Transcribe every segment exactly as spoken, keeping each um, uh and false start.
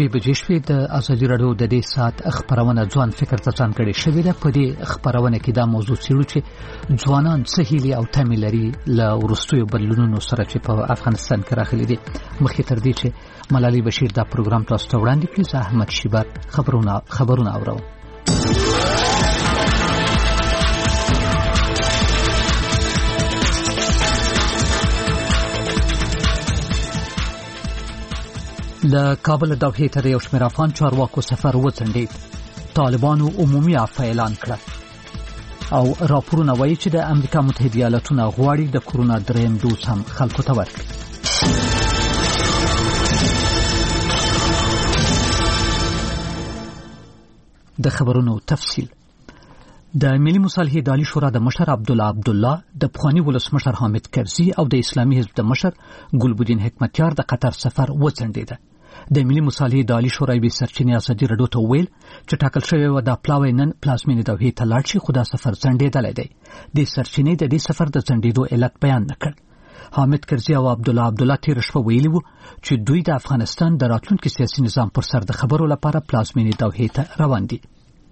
بجې شوې. د ازادي راډیو د دې ساعت خبرونه ځوان فکر ته ځانګړې شوې ده. په دې خبرونه کې دا موضوع څېړو چې ځوانان څه هیلې او تمې لري له وروستیو بدلونونو سره چې په افغانستان کې راغلي دي. مخکې تر دې چې ملالۍ بشیر دا پروګرام تاسو ته وړاندې کړي، زه احمد شیبر خبرونه خبرونه اورم. له کابل دوحې ته د یو شمېر افغان چارواکو سفر وځنډېد. طالبانو عمومي عفو اعلان کړه او راپورونه وایي چې د امریکا متحده ایالاتونه غواړي د کورونا دریم دوز هم خلکو ته ورکړي. د خبرونو تفصیل. د ملي مصالحې د عالي شورا د مشر عبدالله عبدالله، د پخواني ولسمشر حامد کرزي او د اسلامي حزب د مشر ګلبدین حکمتیار د قطر سفر وځنډېده. د ملي مصالحې د عالي شورا یوې سرچینې ازادي راډیو ته وویل چې ټاکل شوی و دا پلاوی نن پلازمینې دوحې ته لاړ شي، خو دا سفر ځنډېدلی دی. د سرچینې د دې سفر د ځنډېدو علت بیان نه کړ. حامد کرزي او عبدالله عبدالله تېره شپه ویلي وو چې دوی د افغانستان د راتلونکي سیاسي نظام پر سر د خبرو لپاره پلازمینې دوحې ته روان دي.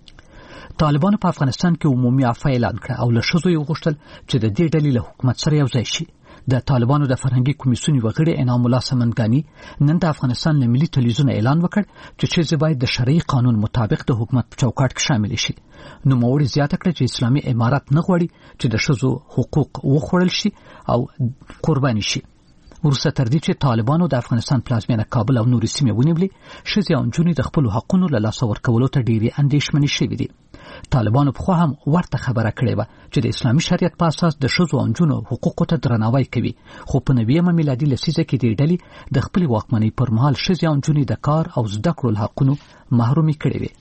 طالبانو په افغانستان کې عمومي عفو اعلان کړ او له ښځو یې وغوښتل چې د دې ډلې له حکومت سره یو ځای شي. د طالبانو د فرهنګي کمیسیون یو غړي انعام الله سمنګاني نن د افغانستان له ملي تلویزیون اعلان وکړ چې ښځې باید د شرعي قانون مطابق د حکومت په چوکاټ کې شامل شي. نوموړي زیاته کړه چې اسلامي امارات نه غواړي چې د ښځو حقوق وخوړل شي او قرباني شي. وروسته تر دې چې طالبانو د افغانستان پلازمینه کابل او نورې سیمې ونیولې، ښځې او نجونې د خپلو حقونو له لاسه ورکولو ته ډېرې اندېښمنې شوې دي. طالبانو پخوا هم ورته خبره کړې وه چې د اسلامي شریعت په اساس د ښځو او نجونو حقوقو ته درناوی کوي، خو په نویمه میلادي لسیزه کې دې ډلې د خپلې واکمنۍ پر مهال ښځې او نجونې د کار او زده کړو له حقونو محرومې کړې وې.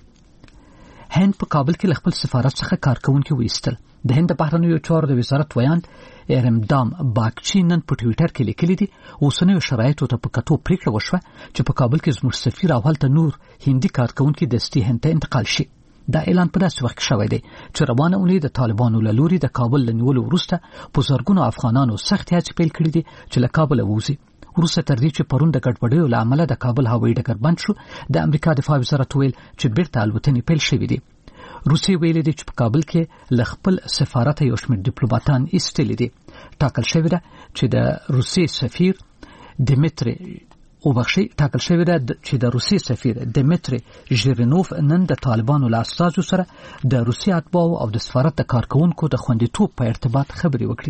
هند په کابل کې له خپل سفارت څخه کارکوونکي وایستل. د هند د بهرنیو چارو د وزارت ویاند ارمدام باګچي نن په ټویټر کې لیکلي دي اوسنیو شرایطو ته په کتو پریکړه وشوه چې په کابل کې زموږ سفیر او هلته نور هندي کارکوونکي دستي هند ته انتقال شي. دا اعلان په داسې وخت کې شوی دی چې روانه اونۍ د طالبانو له لوري د کابل له نیولو وروسته په زرګونو افغانانو سختې هڅې پیل کړي دي چې له کابله ووځي. وروسته تر دې چې پرون د ګډوډیو له امله د کابل هوایي ډګر بند شو، د امریکا دفاع وزارت ویل چې بیرته الوتنې پیل شوې دي. روسیې ویلي دي چې په کابل کې له خپل سفارت یو شمېر ډیپلوماتان ایستلي دي. ټاکل شوې ده چې د روسیې سفیر دمیتری او بخشي ټاکل شوې ده چې د روسیې سفیر دمیتری ژیرینوف نن د طالبانو له استازو سره د روسیې اتباعو او د سفارت د کارکوونکو د خوندیتوب په ارتباط خبرې وکړي.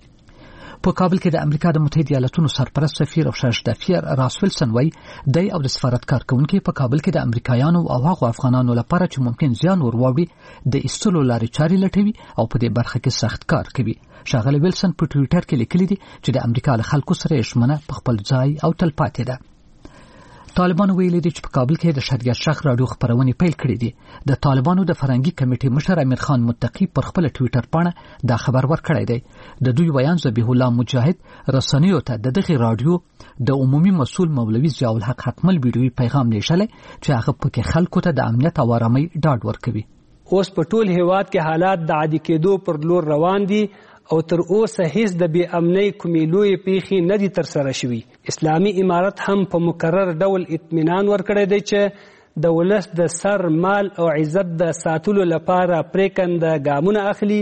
په کابل کې د امریکا د متحده ایالاتونو سرپرست سفیر او شاهزاده راس ویلسن وایي دی او د سفارت کارکوونکي په کابل کې د امریکایانو او هغو افغانانو لپاره چې ممکن زیان ورواوړي د ایستلو لارې چارې لټوي او په دې برخه کې سخت کار کوي. ښاغلی ویلسن په ټویټر کې لیکلي دي چې د امریکا له خلکو سره یې ژمنه په خپل ځای او تلپاتې ده. طالبانو ویلي دي چې په کابل کې د شریعت شخ راډیو خبرونه پیل کړې دي. د طالبانو د فرهنګي کمیټې مشر امیر خان متقی پر خپل ټویټر باندې دا خبر ورکړی دی. د دوی ویان ذبیح الله مجاهد رسنیو ته د دغه راډیو د عمومي مسؤل مولوي ضیاء الحق حتمل ویډیوي پیغام لیږلی چې هغه پکې خلکو ته د امنیت او آرامۍ ډاډ ورکوي. اوس په ټول هیواد کې حالات د عادي کېدو پر لور روان دي او تر اوسه هیڅ د بې امنۍ کومې لویې پیښې نه دي ترسره شوي. اسلامي امارت هم په مکرر ډول اطمینان ورکړی دی چې د ولس د سر مال او عزت د ساتلو لپاره پریکنده ګامونه اخلي.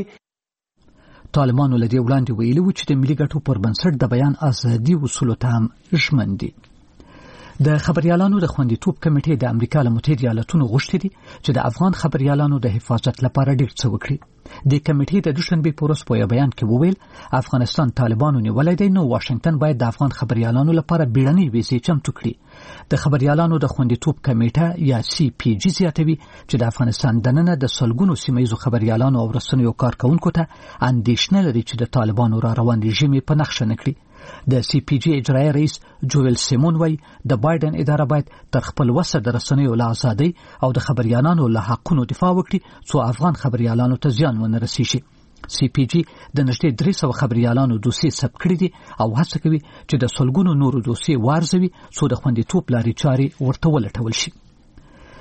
طالبانو له دې وړاندې ویلي وو چې د ملي ګټو پر بنسټ د بیان ازادي اصولو ته هم ژمن دي. د خبريالانو د خوندیتوب کمیټې د امریکا له متحده ایالاتونو غوښتي دي چې د افغان خبريالانو د حفاظت لپاره ډېر څه وکړي. د کمیټې د دوشنبه په ورځ په یو بیان کې وویل افغانستان طالبانو نیولای دی، نو واشنگټن باید د افغان خبريالانو لپاره بیړنۍ ویزې چمتو کړي. د خبريالانو د خوندیتوب کمیټه یا سی پی جی زیاتوي چې د افغانستان دننه د سلګونو سیمایي خبريالانو او رسنیو کارکونکو ته اندېښنه لري چې د طالبانو را روان رژیم په نقشه نکړي. د سی پی جی اجرایي رئیس جویل سیمون وای د بایدن اداره باید تر خپل وسه د رسنیو له ازادۍ او د خبريالانو له حقونو دفاع وکړي څو افغان خبريالانو ته زیان ونه رسیږي. سی پی جی د نږدې درې سوه خبريالانو دوسیې ثبت کړي دي او هڅه کوي چې د سلګونو نورو دوسیې وارزوي څو د خوندیتوب لارې چارې ورته ولټول شي.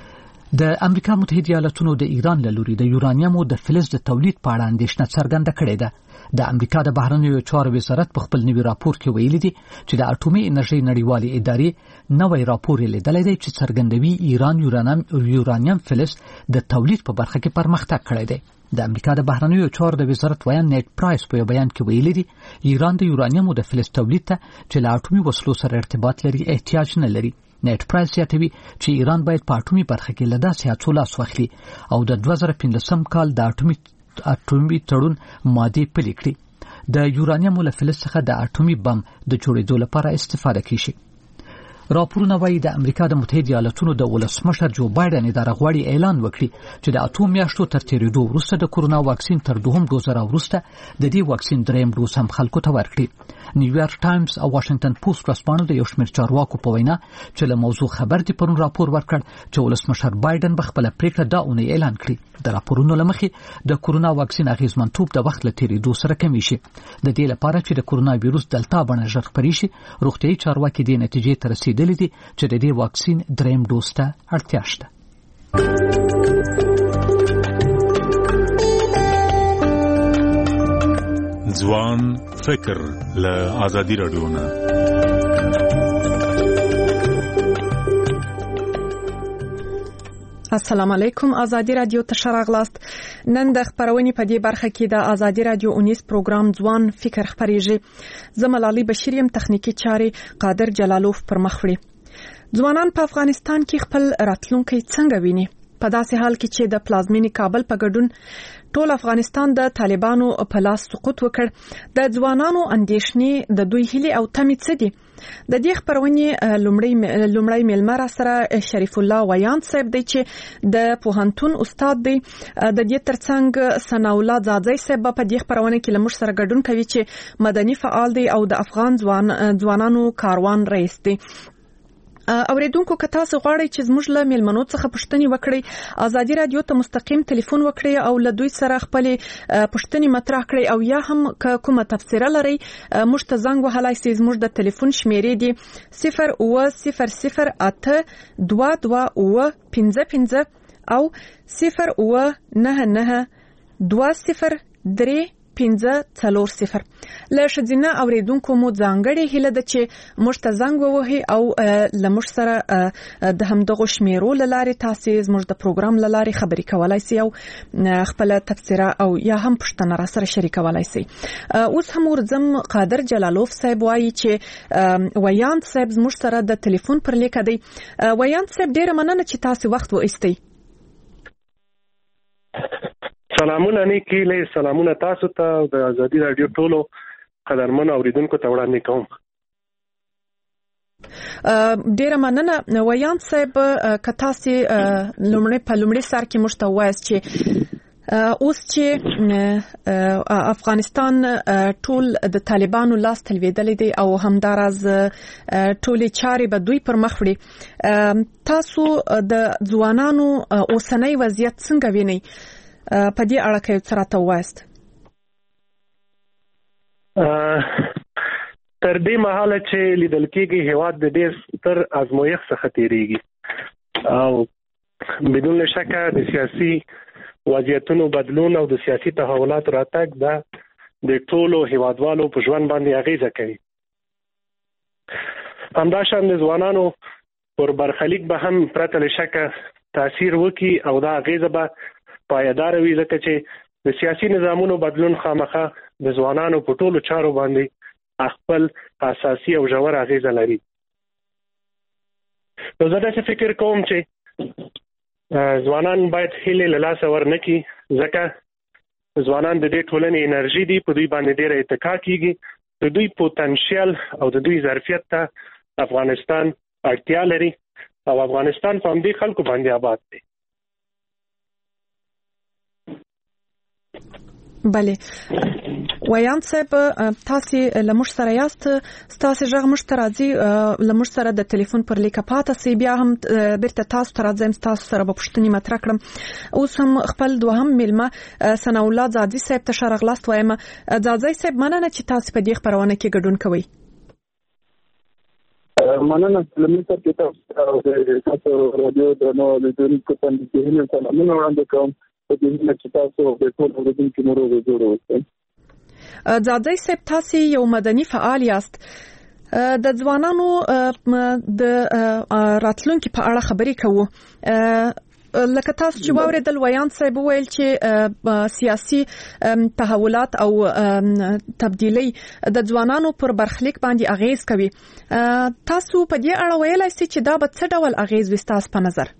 د امریکا متحده ایالاتونو د ایران له لوري د یورانیمو د فلز د تولید په اړه اندېښنه څرګنده کړې ده. د امریکا د بهرنیو چارو وزارت په خپل نوي راپور کې ویلي دي چې د اټومي انرژي نړیوالې ادارې نوی راپور لیدلی دی چې څرګندوي ایران یورانیم یورانیم فلز د تولید په برخه کې پرمختګ کړی دی. د امریکا د بهرنیو چارو د وزارت ویان نیټ پرایس په بیان کې ویلي دي ایران د یورانیمو د فلز تولید ته چې له اټومي وسلو سره ارتباط لري احتیاج نه لري. نیټ پرایس یادوي چې ایران باید په اټومي برخه کې له داسې هڅو لاس واخلي او د دوه زره پنځلسم کال د اټومي اټومي تړون مادې پلي کړي. د یورانیمو له فلز څخه د اټومي بم د جوړېدو لپاره استفاده کیږي. راپورونه وايي د امریکا د متحده ایالاتونو د ولسمشر جو بایدن اداره غواړي اعلان وکړي چې د اټوم میاشتو تر تیریدو وروسته د کورونا واکسین تر دوهم ډوز راوروسته د دې واکسین دریم ډوز هم خلکو ته ورکړي. نیویارک ټایمز او واشنگټن پوسټ ورسپانو د یو شمېر چارواکو په وینا چې له موضوع خبر دي پرون راپور ورکړ چې ولسمشر بایدن به خپل پریکړه دا اونۍ اعلان کړي. د راپورونو لمخې د کورونا واکسین اغیزمنتوب د وخت له تیریدو سره کمی شي. د دې لپاره چې د کورونا وایروس دلتا بڼه ژر خپرې شي روغتیايي چارواکي دې نتیجې ته رسیدلي دي چې د دې واکسین دریم ډوز ته اړتیا شته. ځوان فکر له آزادي رادیو نه. السلام علیکم. آزادي رادیو ته شراغلاست. نن د خبرونې په دې برخه کې د آزادي رادیو اونیس پروګرام ځوان فکر خبرېږي. زملالي بشیر يم، تخنیکی چارې قادر جلالوف پر مخ وړي. ځوانان په افغانستان کې خپل راتلونکي څنګه ویني؟ په داسې حال کې چې د پلازمینې کابل په ګډون ټول افغانستان د طالبانو په لاس سقوط وکړ، د ځوانانو اندېښنې د دوی هیلې او تمې څه دي؟ د دې خبرونې لومړی لومړی میلمه را سره شریف الله ویان صاحب دی چې د پوهنتون استاد دی. د دې ترڅنګ ثنا الله زاځي صاحب په دې خبرونه کې لمر سره ګډون کوي چې مدني فعال دی او د افغان ځوان ځوانانو کاروان رئیس دی. اوریدونکو که تاسو غواړئ چې زموږ له میلمنو څخه پوښتنې وکړئ، آزادي رادیو ته مستقیم ټلیفون وکړئ او له دوی سره خپل پوښتنې مطرح کړئ، او یا هم که کومه تفسیره لرئ موږ ته زنګ وهلای شئ. زموږ د ټلیفون شمیرې دي صفر اوه صفر صفر اته دوه دوه اوه پنځه پنځه او صفر اوه نهه نهه دوه صفر درې پنځه څلور صفر. له ښځینه اوریدونکو مو ځانګړې هیله ده چې موږ ته زنګ ووهي او له موږ سره د همدغو شمیرو له لارې تاسې زموږ د پروګرام له لارې خبرې کولای شئ او خپله تبصره او یا هم پوښتنه را سره شریکولای شئ. اوس هم ورځم قادر جلالوف صاحب وایي چې ویاند صاحب زموږ سره د ټلیفون پر لیکه دی. ویاند صاحب ډیره مننه چې تاسې وخت وایستی. سلامونه نیکی له سلامونه تاسو ته او د آزادي رادیو ټولو قدرمن اوریدونکو ته وړاندې کوم. ډیره مننه ویاند صاحب. که تاسو لومړی په لومړي سر کې موږ ته وایاست چې اوس چې افغانستان ټول د طالبانو لاس تلویدل دي او همداراز ټولې چارې به دوی پر مخ وړي، تاسو د ځوانانو اوسنۍ وضعیت څنګه وینئ؟ په دې اړه کې څه راته وایاست؟ تر دې مهاله چې لیدل کېږي هېواد د ډېر ستر ازمایښت څخه تېرېږي او بدون شکه د سیاسي وضعیتونو بدلون او د سیاسي تحولاتو راتګ دا د ټولو هېوادوالو په ژوند باندې اغیزه کوي. همداشان د ځوانانو پر برخلیک به هم پرته له شکه تاثیر وکړي او دا اغیزه به پایدار وي، ځکه چې د سیاسي نظامونو بدلون خامخا د ځوانانو په ټولو چارو باندې خپل اساسي او ژور اغیزه لري. نو زه داسې فکر کوم چې ځوانان باید هیلې له لاسه ورنکړي، ځکه ځوانان د دې ټولنې انرژي دي، په دوی باندې ډېره اتکا کېږي، د دوی پوتنشیل او د دوی ظرفیت ته افغانستان اړتیا لري او افغانستان په همدې خلکو باندې آباد دی. بله ویاند صاحب، تاسو لمر سره یاست، تاسو ژغ مش ترازی لمر سره د ټلیفون پر لیکه پاته سی، بیا هم بیرته تاسو ترازم تاسو سره په پښتني مطرح کړم. اوس هم خپل دوهم میلمه ثنا الله زاځي صاحب ته شرغلاست وایم. زاځي صاحب مننه چې تاسو په دې خبرونه کې ګډون کوئ. مننه لمن سره کې تاسو د تاسو رادیو د نو د دونکو په اړه کې هیله سلامونه وړاندې کوم په دې چې تاسو د ټول ورځې کې مرو جوړوي. زادی صاحب تاسو یو مدني فعال یاست. د ځوانانو د راتلونکو په اړه خبرې کوو. لکه تاسو چې واوریدل ویان صاحب ویل چې سیاسي تحولات او تبدیلی د ځوانانو پر برخلیک باندې اغیز کوي. تاسو په دې اړه ویلای شئ چې دا به څه ډول اغیز وستاس په نظر؟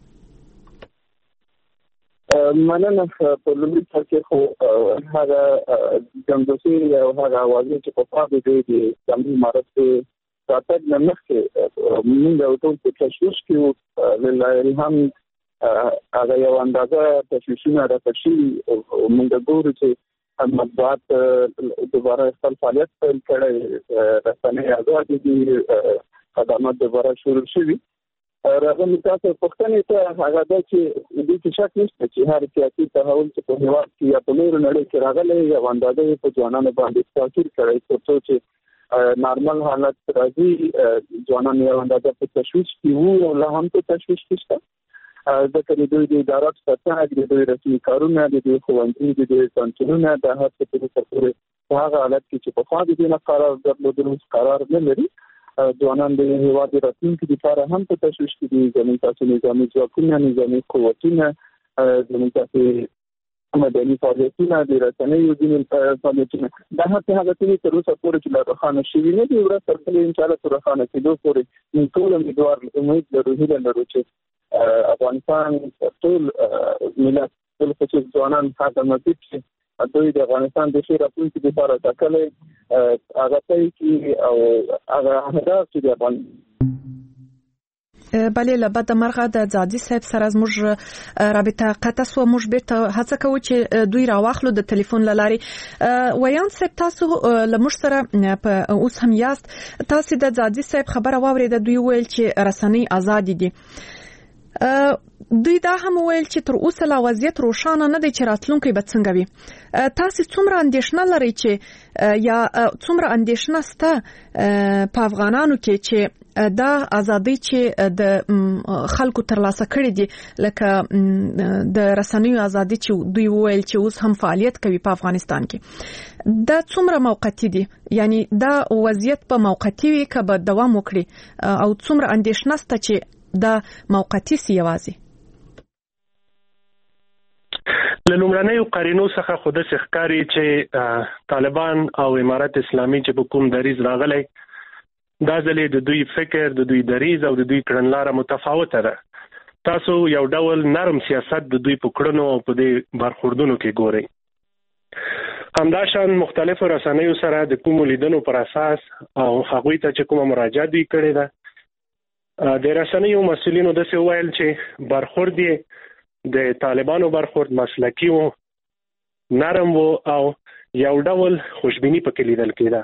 مننه. په لومړي سر کې خو هغه جنګوسي او هغه واضح چې په فاده دی د جمهوریت امارت ساتل نه مخکې موږ ټول په تشویش کې لله الحمد هغه یو اندازه تشویشونه راځي. موږ ګورو چې مطبوعات دوباره خپل فعالیت پیل کړي، رسنۍ آزاد دي، خدمات دوباره شروع شوي. راغلي تاسو پښتنې ته هغه د چې د دې شک نشته چې هر سیاسي تحول چې په هیواد کې یا په نور نړۍ کې راغلی یو اندازه په ځوانانو باندې تاثیر کړی، ترڅو چې نارمل حالت راځي. ځوانان یو اندازه په تشویش کې وو او لا هم په تشویش کې شته. ځکه د دوی د ادارات ساتنه، د دوی رسمي کارونه، د دوی ښوونځي، د دوی کانتینونه د هر څه په تفصیل په هغه حالت کې چې په خوا د دې نه قرار درلودل قرار نه لري. ځوانان د هیواد راتلونکي لپاره هم په تشویش کې دي. زموږ تاسو نظامي ځواکونه، نظامي قوتونه، زموږ تاسو مدني فعالیتونه، د رسنیو ځینې فعالیتونه، دا هڅه هغه چې تر اوسه پورې چې لا روښانه شوي نه دي. ورځ تر بلې انشاءالله تر روښانه کېدو پورې موږ ټول امیدوار امید لرو، هیله لرو چې افغانستان ټول ملت ټول خصوص ځوانان هغه مزید چې دوی د افغانستان د ښه راتلونکي لپاره ټاکلي هغه کوي او هغه هدف چې د افغانستان بله لبد مرغه د زادی صاحب سره زموږ رابطه قطع سو. موږ بیرته هڅه کوو چې دوی راواخلو د ټلیفون لارې. ویان صاحب تاسو لموږ سره په اوس هم یاست. تاسو د زادی صاحب خبره واورېده، دوی ویل چې رسنۍ آزاد دي. دوی دا هم ویل چې تر اوسه لا وضعیت روښانه نه دی چې راتلونکی به څنګه وي. تاسو څومره اندېښنه لرئ چې یا څومره اندېښنه سته په افغانانو کې چې دا ازادي چې د خلکو ترلاسه کړې دي، لکه د رسنیو ازادي چې دوی ویل چې اوس هم فعالیت کوي په افغانستان کې، دا څومره موقتی دي؟ یعنی دا وضعیت په موقتی وي که به دوام وکړي، او څومره اندېښنه سته چې دا موقتی سی یوازي؟ له لومړنیو قرینو څخه خو داسې ښکاري چې طالبان او امارت اسلامي چې په کوم دریځ راغلی، دا ځلې د دوی فکر، د دوی دریځ او د دوی کړنلاره متفاوته ده. تاسو یو ډول نرم سیاست د دوی په کړنو او په دې برخوردونو کې ګورئ. همداشان مختلفو رسنیو سره د کومو لیدنو پر اساس او هغوی ته چې کومه مراجعه دوی کړې ده، د رسنیو مسؤلینو داسې وویل چې برخورد یې د طالبانو برخورد مسلکي و، نرم و او یو ډول خوشبیني پکې لیدل کېده.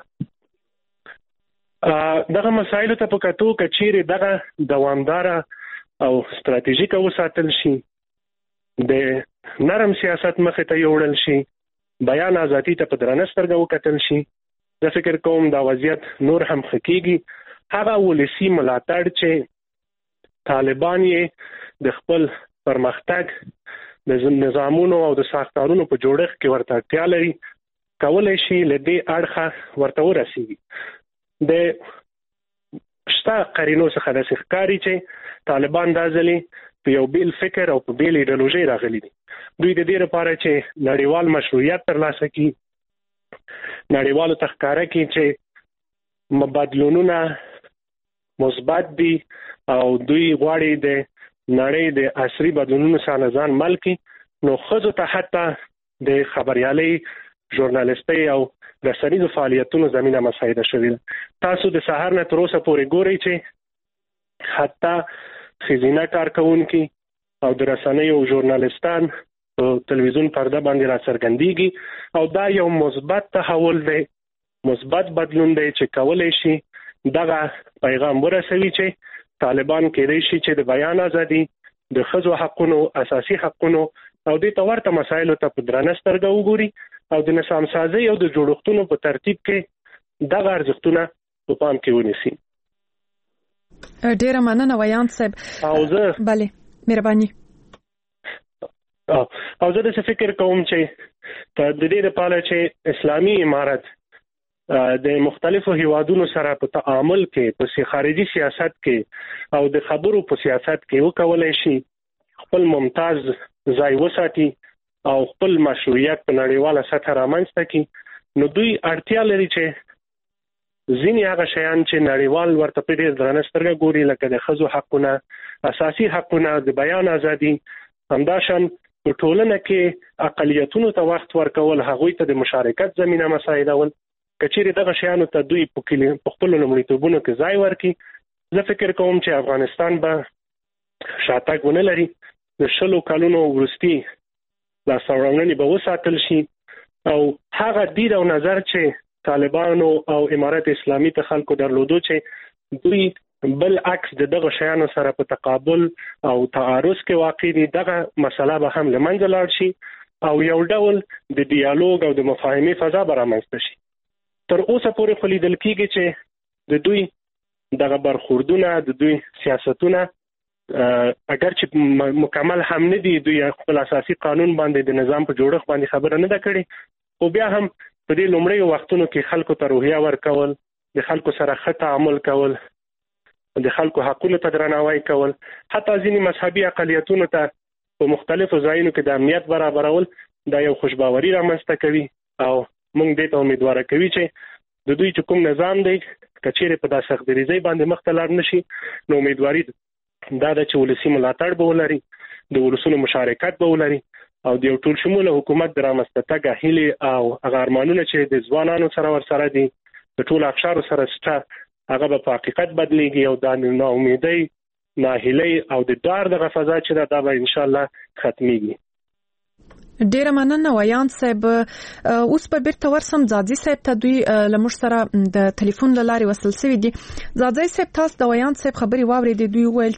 دغه مسایلو ته په کتو که چیرې دغه دوامداره او ستراتیژیکه وساتل شي، د نرم سیاست مخې ته یوړل شي، بیان ازادي ته په درنه سترګه وکتل شي، زه فکر کوم دا وضعیت نور هم ښه کېږي. هغه ولسي ملاتړ چې طالبان یې د خپل پرمختګ د نظامونو او د ساختارونو په جوړښت کې ورته اړتیا لري، کولی شي له دې اړخه ورته ورسېږي. د شته قرینو څخه داسې ښکاري چې طالبان دا ځلې په یو بیل فکر او په بیل ایډیالوژي راغلي دي. دوی د دې لپاره چې نړیوال مشروعیت ترلاسه کړي، نړیوالو ته ښکاره کړي چې بدلونونه مثبت دي او دوی غواړي د نړۍ د عصري بدلونونو سره ځان مل کړي، نو ښځو ته حتی د خبریالۍ، ژورنالیستۍ او رسنیزو فعالیتونو زمینه مساعده شوې ده. تاسو د سهار نه تر اوسه پورې ګورئ چې حتی ښځینه کارکوونکي او د رسنیو ژورنالیستان په تلویزیون پرده باندې راڅرګندېږي، او دا یو مثبت تحول دی، مثبت بدلون دی چې کولی شي دغه پیغام ورسوي چې طالبان کېدای شي چې د بیان ازادي، د ښځو حقونو، اساسي حقونو او دې ته ورته مسایلو ته په درنه سترګه وګوري او د نظام سازۍ او د جوړښتونو په ترتیب کې دغه ارزښتونه په پام کې ونیسي. ډیره مننه ویان صاحب. او زه بله مهرباني. او زه د فکر کوم چې د دې لپاره چې اسلامي امارت د مختلفو هیوادونو سره په تعامل کې په خارجي سیاست کې او د خبرو په سیاست کې وکولای شي خپل ممتاز ځای وساتي او خپل مشروعیت په نړیواله سطح رامنځته کړي. نو دوی اړتیا لري چې ځینې هغه شیان چې نړیوال ورته په ډېر درنه سترګه ګوري لکه د ښځو حقونه، اساسي حقونه، د بیان ازادي، همداشان په ټولنه کې اقلیتونو ته وخت ورکول، هغوی ته د مشارکت زمینه مساعدول. کچېرې دغه شیانو ته دوی په خپلو لومړیتوبونو کې ځای ورکړي، زه فکر کوم چې افغانستان به شاتګ ونه لري. د شلو کلونو وروستي لاسته راوړنې به وساتل شي او هغه دید او نظر چې طالبانو او امارت اسلامي ته خلکو درلودو چې دوی بل عکس د دغه شیانو سره په تقابل او تعارض کې واقع دي، دغه مسله به هم له منځه لاړ شي او یو ډول د ډیالوګ او د مفاهمې فضا به رامنځته شي. تر اوسه پورې خو لیدل کېږي چې د دوی دغه برخوردونه، د دوی سیاستونه اگر چې مکمل هم نه دي، دوی خپل اساسي قانون باندې د نظام په جوړښت باندې خبره نه ده کړې، خو بیا هم په دې لومړیو وختونو کې خلکو ته روحیه ورکول، د خلکو سره ښه تعامل کول، د خلکو حقونو ته درناوی کول، حتی ځینې مذهبي اقلیتونو ته په مختلفو ځایونو کې د امنیت برابرول، دا یو خوشباوري رامنځته کوي او موږ دې ته امیدواره کوي چې د دوی چې کوم نظام دی کچېرې په داسې اخبریزۍ باندې مخ ته لاړ نشي، نو امیدواري دا ده چې ولسي ملاتړ به ولري، د ولسونو مشارکت به ولري او د یو ټول شموله حکومت د رامنځته تګ هیلې او هغه ارمانونه چې د ځوانانو سره ورسره دي، د ټولو اقشارو سره شته، هغه به په حقیقت بدلېږي او دا ناامیدۍ، ناهیلۍ او د ډار دغه فضا چې ده دا به انشاءالله ختمیږي. ډیره مننه ویان صاحب. اوس په بیرته ورسم ځاځي صاحب ته. دوی له موږ سره د ټلیفون له لارې وصل شوي دي. ځاځي صاحب تاسو د ویان صاحب خبرې واورېدې. دوی وویل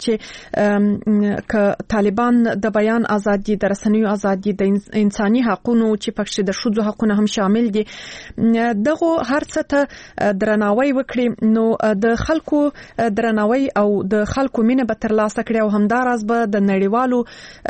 چې که طالبان د بیان ازادي، د رسنیو ازادي، د انساني حقونو چې پکې د ښځو حقونه هم شامل دي، دغه هر څه ته درناوی وکړي، نو د خلکو درناوی او د خلکو مینه به ترلاسه کړي او همداراز به د نړیوالو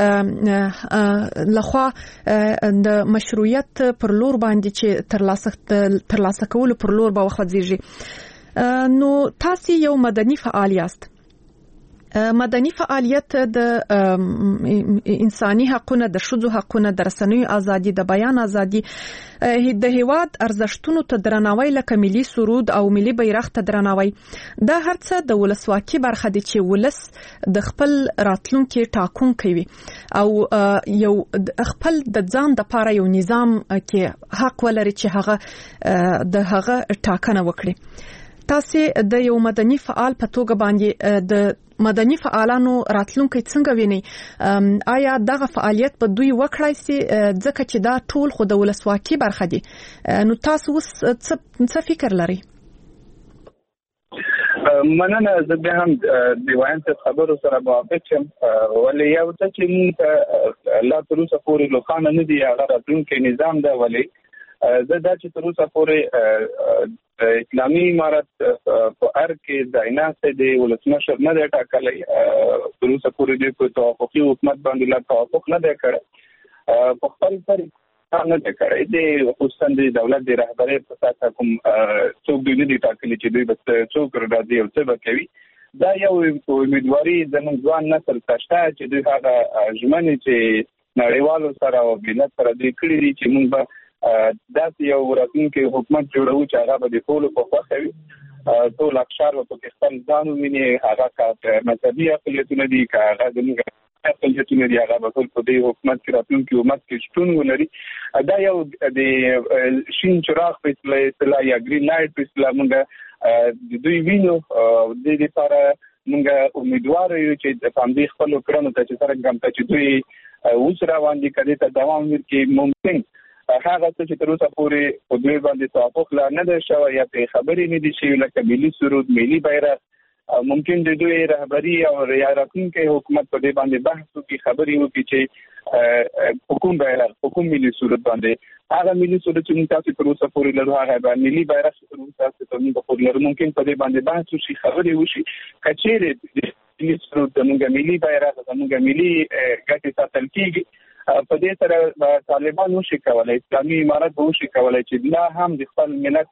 لخوا د مشروعیت پر لور باندې چې ترلاسه ترلاسه کول پر لور به وخځيږي. نو تاسو یو مدني فعال یاست. مدني فعالیت د انساني حقونو، د ښځو حقونو، د رسنیو ازادي، د بیان ازادي، د هیواد ارزښتونو ته درناوی لکه ملي سرود او ملي بیرغ ته درناوی، دا هر څه د ولسواکي برخه دي چې ولس د خپل راتلونکي ټاکونکی وي او یو خپل د ځان د لپاره یو نظام کې حق ولري چې هغه د هغه ټاکنه وکړي. تاسو د یو مدني فعال په توګه باندې د مدني فعالانو راتلونکي څنګه ویني؟ آیا دغه فعالیت په دوی وکړای سي ځکه چې دا ټول خو د ولسواکي برخه دي؟ نو تاسو څه فکر لرئ؟ مننه. زه به هم د ویان څخه خبرو سره موافق یم، ولې یو څه چې موږ لا تر اوسه پورې لوخانه نه دي هغه راتلونکی نظام ده. ولې زه دا چې تر اوسه پورې اسلامي امارت په ار کې د عیناسه د ولسمشر نه دی ټاکلی، تر اوسه پورې دوی په توافقي حکومت باندې لا توافق نه دی کړی، په خپل طریقه نه دی کړی. د خصوصا د دولت د رهبرۍ په ساته کوم څوک دوی نه دي ټاکلي چې دوی به څوک راځي او څه به کوي. دا یو امیدواري زموږ ځوان نسل ته شته چې دوی هغه ژمنې چې نړیوالو سره او ملت سره دوی کړي دي چې موږ به داسې یو راتلونکی حکومت جوړو چې هغه به د ټولو په خوښه وي، ټول اقشار به پکې خپل ځان وویني، هغه که مذهبي اقلیتونه دي که هغه زموږ اقلیتونه دي، هغه به ټول په دې حکومت کې راتلونکي حکومت کې شتون ولري. دا یو د شین چراغ په اصطلاح یا ګرین لایټ په اصطلاح موږ د دوی وینو. د دې لپاره موږ امیدوار یو چې د همدې خپلو کړنو ته چې څرنګه ته چې دوی اوس روان دي کدې ته دوام ورکړي، ممکن هغه څه چې تر اوسه پورې په دوی باندې توافق لا نه ده شوی یا پرې خبرې نه دي شوي لکه ملي سرود، ملي بیرغ، ممکن د دوی رهبري او یا راتلونکی حکومت په دې باندې بحث وکړي، خبرې وکړي چې حکومت بیرغ حکومت ملي سرود باندې هغه ملي سرود چې موږ تاسو پر اوسه پورې لرو هغه باندې ملي بیرغ پر اوسه تاسو ته موږ پورې لرو ممکن په دې باندې بحث وشي خبرې وشي کچېره ملي سرود د موږ ملي بیرغ د موږ ملي ګټې ساتل کیږي په دې سره طالبان وشي کولای اسلامي امارت به وشي کولای چې لا هم د خپل ملت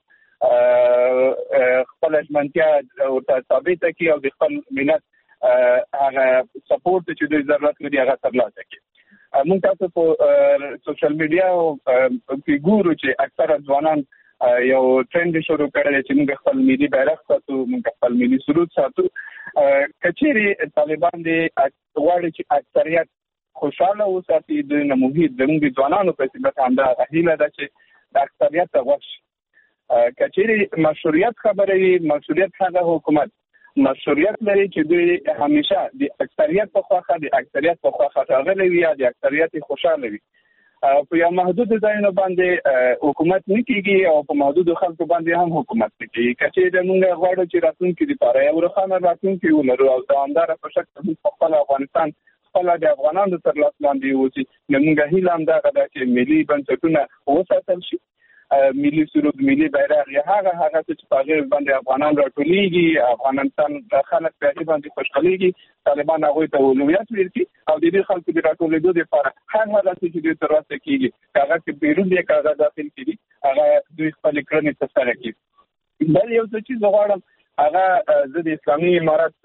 خپل ژمنتیا ورته ثابته کړي او د خپل ملت هغه سپورټ چې دوی ضرورت لري هغه ترلاسه کړي. موږ تاسو په سوشل میډیا او په ګورو چې اکثره ځوانان یو ټرند شروع کړی چې موږ خپل ملي بیرغ ساتو موږ خپل ملي سرود ساتو. کچېری طالبان دې غواړي چې اکثریت خوشاله وساتي د محیط د موږ ځوانانو په سبب همدا هیله ده چې د اکثریت غوښ کچېری مشروعیت خبرې مسؤلیت هغه حکومت مسؤلیت لري چې دوی همیشه د اکثریت په خواخه د اکثریت په خواخه راغلي وي یا د اکثریت خوشاله وي. په یو محدود ځایونو باندې حکومت نه کیږي او په محدود خلکو باندې هم حکومت کوي. کچېری موږ غواړو چې راتلونکي لپاره یو روښانه راتلونکي ولرو او دوامدار په شکل په خپل افغانستان خپل د افغانانو تر لاس لاندې وځي. موږ هیله هم دا ده چې ملي بنسټونه وساتل شي ملي سرود ملي بیرغ یا هغه هغه چې په غیر باندې افغانان راټولېږي افغانستان د خلک په هغه باندې خوشحاليږي طالبان هغه ته اولویت ورکړي او د دې خلکو د راټولېدو لپاره هر هغه چې دوی ترلاسه کیږي هغه چې بیرون دی هغه داخل کیږي هغه دوی خپل کړنې ترسره کوي. بل یو څه چې زه غواړم هغه زه د اسلامي امارت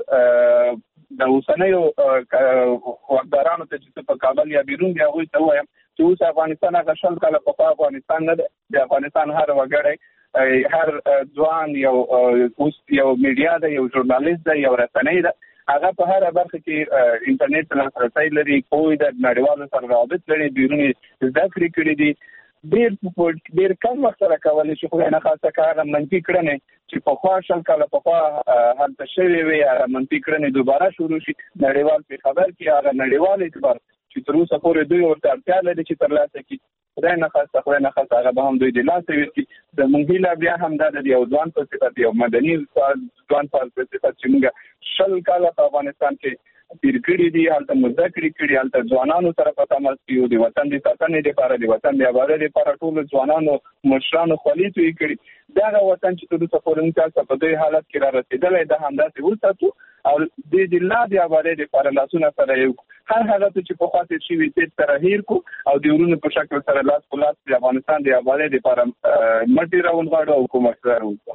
د اوسنیو واکدارانو ته چې په کابل یا بیرون دی هغه ته وایم چې اوس افغانستان هغه شل کاله په افغانستان نه دی. د افغانستان هر وګړی هر ځوان یو اوس یو میډیا دی یو ژورنالیست دی یو رسنۍ ده هغه په هر برخه کې انټرنیټ لاسرسی لري کوی د نړیوالو سره رابط لري بیرونی زده کړې کړې دي ډېر ډېر کم وخت سره کولی شي خو نه خاصه کار منفي کړنې چې په خوا شل کاله په خوا هلته شوی وي هغه منفي کړنې دوباره شروع شي نړیوال په خبر کې هغه نړیوال اعتبار چې تر اوسه پورې دوی ورته اړتیا لري چې ترلاسه کړي خدای نه خاصه خدای نه خاصه هغه به هم دوی د لاسه ورکړي. د موږ هیله بیا هم دا د یو ځوان په صفت یو مدني ځوان په صفت چې موږ شل کاله په افغانستان کې تیر کړي دي هلته مزه کړي کړي هلته ځوانانو سره په تماس کې د وطن د ساتنې لپاره د وطن د آبادۍ لپاره ټول ځوانانو مشرانو خولې توی کړي دا وطن چې تر اوسه پورې موږ په دې حالت کې را رسېدلی ده همداسې وساتو او د دې لا د آبادۍ لپاره لاسونه سره یو هر هغه چې په خاطر شي وي تر هیر کو او د ورونو په شکل سره لاس په لاس د افغانستان د آبادۍ لپاره مټي راونغاړو او حکومت راوځو.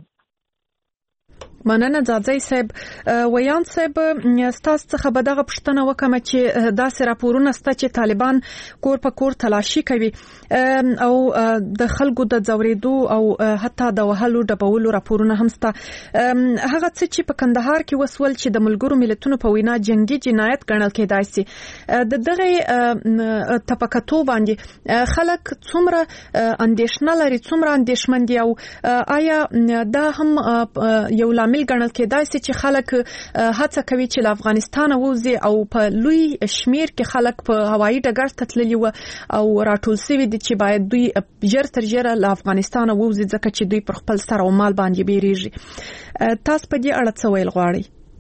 مننه ځاځي صاحب. ویان صاحب ستاسو څخه به دغه پوښتنه وکم چې داسې راپورونه سته چې طالبان کور په کور تلاشي کوي او د خلکو د ځورېدو او حتی د وهلو ډبولو راپورونه هم سته. هغه څه چې په کندهار کې وسول چې د ملګرو ملتونو په وینا جنگي جنایت ګڼل کېدای شي د دغه تپکتو باندې خلک څومره اندېښنه لري څومره اندېښمن دي او آیا دا هم یو لامل ګڼل کېدای شي چې خلک هڅه کوي چې له افغانستان ووځي او په لوی شمیر کې خلک په هوایي ډګر ته تللي و او راټول شوي دي چې باید دوی ژر تر ژره له افغانستان ووځي ځکه چې دوی پر خپل سر او مال باندې بیریږي. تاسو په دې اړه څه ویل غواړئ؟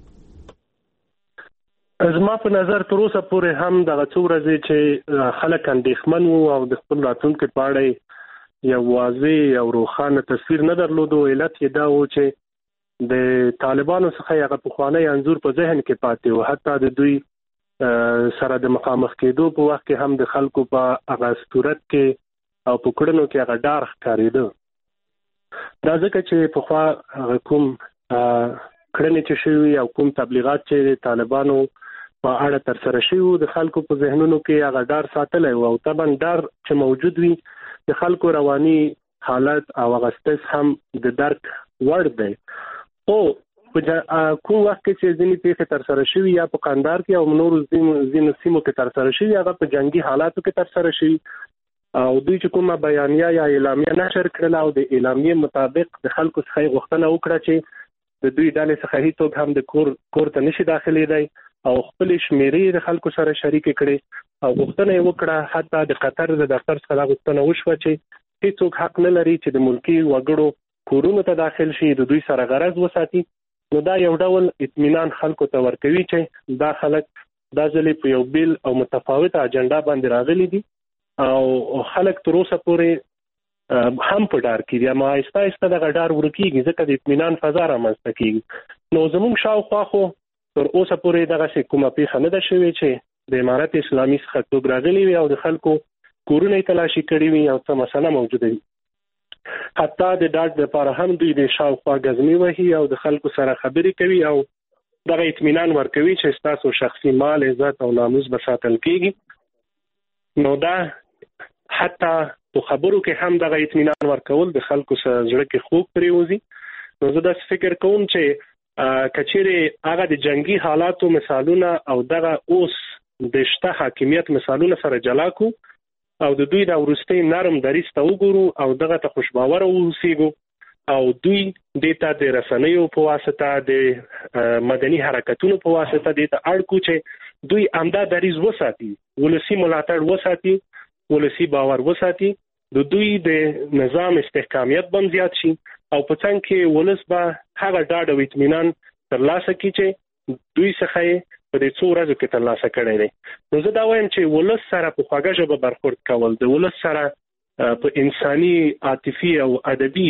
زما په نظر تر اوسه پورې هم دغه څو ورځې چې خلک اندېښمن وو او د خپل راتلونکي په اړه یو واضح او روښانه تصویر نه درلودو. علت یې دا و چې د طالبانو څخه هغه پخوانی انځور په ذهن کې پاتې و حتی د دوی سره د مخامخ کېدو په وخت کې هم د خلکو په هغه صورت کې او په کړنو کې هغه ډار ښکارېده. دا ځکه چې پخوا هغه کوم کړنې چې شوي او کوم تبلیغات چې د طالبانو په اړه ترسره شوي د خلکو په ذهنونو کې هغه ډار ساتلی و او طبعا ډار چې موجود وي د خلکو رواني حالت او هغه سټرس هم د درک وړ دی. او په کوم وخت کې چې ځینې پیښې ترسره شوي یا په قندهار کې او نورو ځینو سیمو کې ترسره شوي هغه په جنګي حالاتو کې ترسره شوي او دوی چې کومه بیانیه یا اعلامیه نشر کړله او د اعلامیې مطابق د خلکو څخه یې غوښتنه وکړه چې د دوی ډلې څخه هیڅوک هم د کور کور ته نشي داخلېدی او خپلې شمېرې د خلکو سره شریکې کړې او غوښتنه یې وکړه حتی د قطر د دفتر څخه دا غوښتنه وشوه چې هیڅوک حق نه لري چې د ملکي وګړو کورونو ته داخل شي د دوی سره غرض وساتي. نو دا یو ډول اطمینان خلکو ته ورکوي چې دا خلک دا ځلې په یو بیل او متفاوته اجنډا باندې راغلي دي او خلک تر اوسه پورې هم په ډار کې دي، اما آهسته آهسته دغه ډار ورکېږي ځکه د اطمینان فضا رامنځته کېږي. نو زموږ شاوخوا خو تر اوسه پورې دغسې کومه پیښه نه ده شوې چې د امارت اسلامي څخه څوک راغلي وي او د خلکو کورونه یې تلاشي کړي وي او څه مسله موجوده وي. حتی د ډاډ لپاره هم دوی د شاوخوا ګزمې وهي او د خلکو سره خبرې کوي او دغه اطمینان ورکوي چې ستاسو شخصي مال، عزت او ناموس به ساتل کېږي. نو دا حتی په خبرو کې هم دغه اطمینان ورکول د خلکو سره زړه کې خوږ پرېوځي. نو زه داسې فکر کوم چې کچېرې هغه د جنگي حالاتو مثالونه او دغه اوس د شته حاکمیت مثالونه سره جلا کو او د دوی د وروستي نرم دریځ ته وګورو او دغه ته خوشباوره واوسېږو او دوی دې ته د رسنیو په واسطه د مدني حرکتونو په واسطه دې ته اړ کو چې دوی همدا دریځ وساتي، ولسي ملاتړ وساتي، ولسي باور وساتي، د دوی د نظام استحکامیت بم زیات شي او په څنګ کې ولس به هغه ډاډ او اطمینان ترلاسه کړي چې دوی څخه په دې څو ورځو کې ترلاسه کړی دی. نو زه دا وایم چې ولس سره په خوږه ژبه برخورد کول، د ولس سره په انساني، عاطفي او ادبي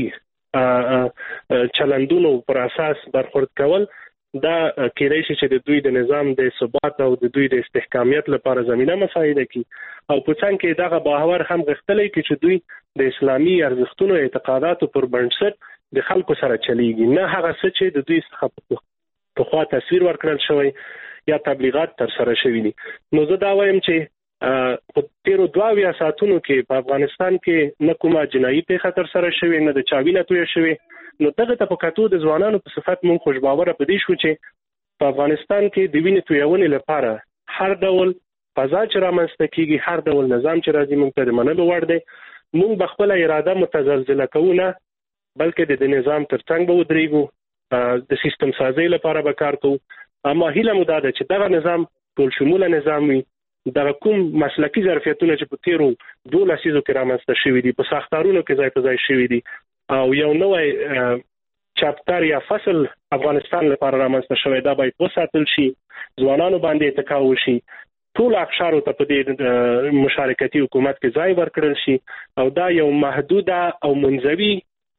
چلندونو پر اساس برخورد کول دا کېدای شي چې د دوی د نظام د ثبات او د دوی د استحکامیت لپاره زمینه مساعده کړي او په څنګ کې دغه باور هم غښتلی کړي چې دوی د اسلامي ارزښتونو اعتقاداتو پر بنسټ د خلکو سره چلیږي، نه هغه څه چې د دوی څخه پخوا تصویر ورکړل شوی یا تبلیغات تر سره شوي دي. نو زه دا وایم چې په تیرو دوه اویا ساعتونو کې په افغانستان کې نه کومه جنایي پیښه تر سره شوې، نه د چا وینه تویه شوې. نو دغه ته په کتو د ځوانانو په صفت مونږ خوشباوره په دې شو چې په افغانستان کې د وینې تویونې لپاره هر ډول فضا چې رامنځته کېږي، هر ډول نظام چې راځي مونږ ته د منلو وړ دی. مونږ به خپله اراده متزلزله کوو نه، بلکې د نظام تر څنګ به ودرېږو، د سیستم سازۍ لپاره به کار کوو. اما هیله مو دا ده چې دغه نظام ټول شموله نظام وي، دغه کوم مسلکي ظرفیتونه چې په تیرو دوه لسیزو کې رامنځته شوي دي په ساختارونو کې ځای په ځای شوي دي او یو نوی چاپتر یا فصل افغانستان لپاره رامنځته شوی، دا باید وساتل شي، ځوانانو باندې اتکا وشي، ټول اقشارو ته په دې مشارکتي حکومت کې ځای ورکړل شي او دا یو محدوده او منزوي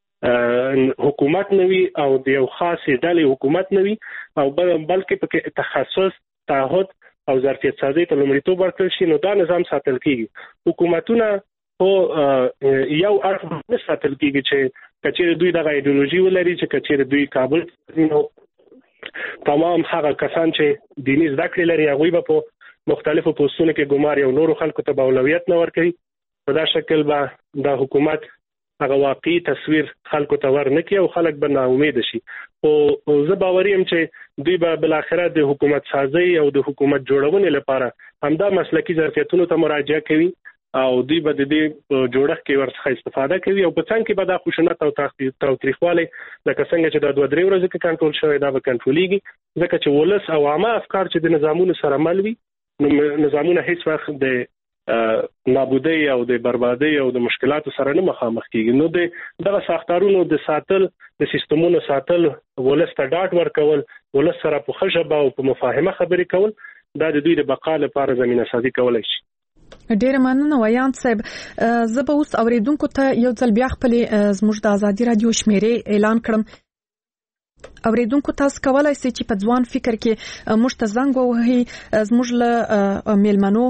حکومت نوي او د یو خاصې ډلې حکومت نوي او بلکې پکې تخصص، تعهد او ظرفیت سازي ته لومړیتوب ورکړل شي. نو دا نظام ساتل کېږي. حکومتونه خو یو اړخ نه ساتل کېږي چې کچېرې دوی دغه ایډیولوژي ولري، چې کچېرې دوی کابل نو تمام هغه کسان چې دیني زده کړې لري هغوی به په مختلفو پوسټونو کې ګمار یو نورو خلکو ته به اولویت نه ورکوي. په دا شکل به دا حکومت هغه واقعي تصویر خلکو ته ور نه کړي او خلک به ناامید شي. او زه باوري یم چې دوی به بالاخره د حکومت سازۍ او د حکومت جوړونې لپاره همدا مسلکي ظرفیتونو ته مراجعه کوي او دوی به د دې جوړښت کې ورڅخه استفاده کوي او په څنګ کې به دا خشونت او تاوتریخوالی لکه څنګه چې دا دوه درې ورځې کې کنټرول شوی دا به کنټرولېږي، ځکه چې ولس او عامه افکار چې د نظامونو سره مل وي نو نظامونه هیڅ وخت د نابودۍ او د بربادۍ او د مشکلاتو سره نه مخامخ کیږي. نو د دغه ساختارونو د ساتل، د سیستمونو ساتل، ولس ته ډاډ ورکول، ولس سره په ښه ژبه او په مفاهمه خبرې کول دا د دوی د بقا لپاره زمینه سازي کولی شي. ډېر مننه ویان صاحب. زه به اوس اوریدونکو ته یو ځل بیا خپلې زموږ د ازادي رادیو شمیرې اعلان کړم. اوریدونکو تاسو کولای شئ چې په ځوان فکر کې موږ ته زنګ ووهئ. زموږ له میلمنو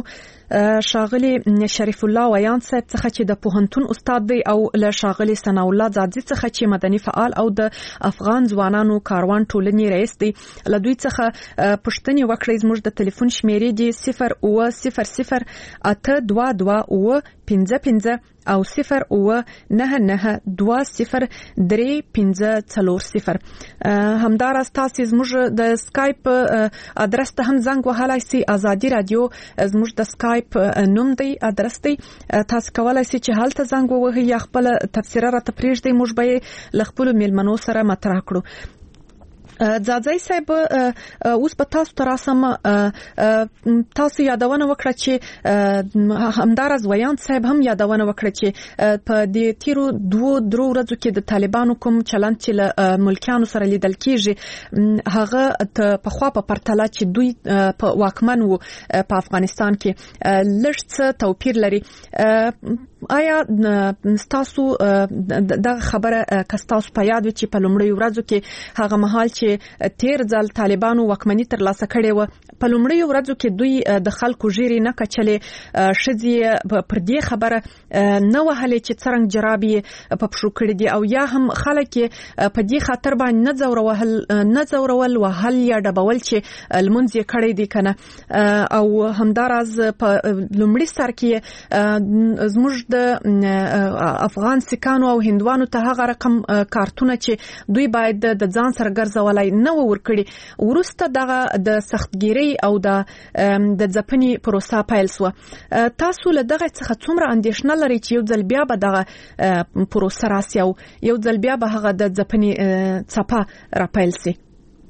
شاغلی شریف الله ویان صاحب څخه چې د پوهنتون استاد دی او له شاغلی ثنا الله زادزی څخه چې مدني فعال او د افغان ځوانانو کاروان ټولنې رئیس دی، له دوی څخه پوښتنې وکړئ. زموږ د ټلیفون شمیرې دی صفر اوه صفر صفر اته دوه دوه اوه پنځه پنځه او صفر اوه نه نه دوه صفر درې پنځه څلور صفر. همداراز تاسو زموږ د سکایپ ادرس ته هم زنګ وهلای شئ. ازادي رادیو زموږ د سکایپ نوم دی، ادرس دی. تاسو کولای شئ چې هلته زنګ ووهئ یا خپل تفسیر راته پرېږدئ، موږ به یې له خپلو میلمنو سره مطرح کړو. ځاځي صاحب اوس په تاسو تر سم تاسو یادونه وکړه چې همدارز ویان صاحب هم یادونه وکړه چې په دې تیرو دوه درو ورځو کې د طالبانو کوم چلند چې ملکیانو سره لیدل کیږي هغه په خوا په پرتله چې دوی په واکمن وو په افغانستان کې لږ څه توپیر لري. آیا تاسو د خبره کستاسو په یاد چې په لومړی ورځو کې هغه مهال چې تیر ځل طالبانو واکمنی تر لاسه کړې و په لومړی ورځو کې دوی د خلکو ژیرې نه کچلې شذې پر دې خبره نه وهلې چې څنګه جرابي په پښو کړې دي او یا هم خلک په دې خاطر باندې نه زورول نه زورول وهل یا ډبول چې لمونځ یې کړې دي کنه او همدارز په لومړی سر کې زموږ د افغان سکانو او هندوانو ته هغه رقم کارتونه چې دوی باید د ځان سره ګرځولای نه ورکړي ورسته دغه د سختګيري او د د ځپنې پروسه پیل شو. تاسو له دغه څخه څومره اندېښنه لرئ چې یو ځل بیا به دغه پروسه راسي او یو ځل بیا به هغه د ځپنې څپه را پیل شي؟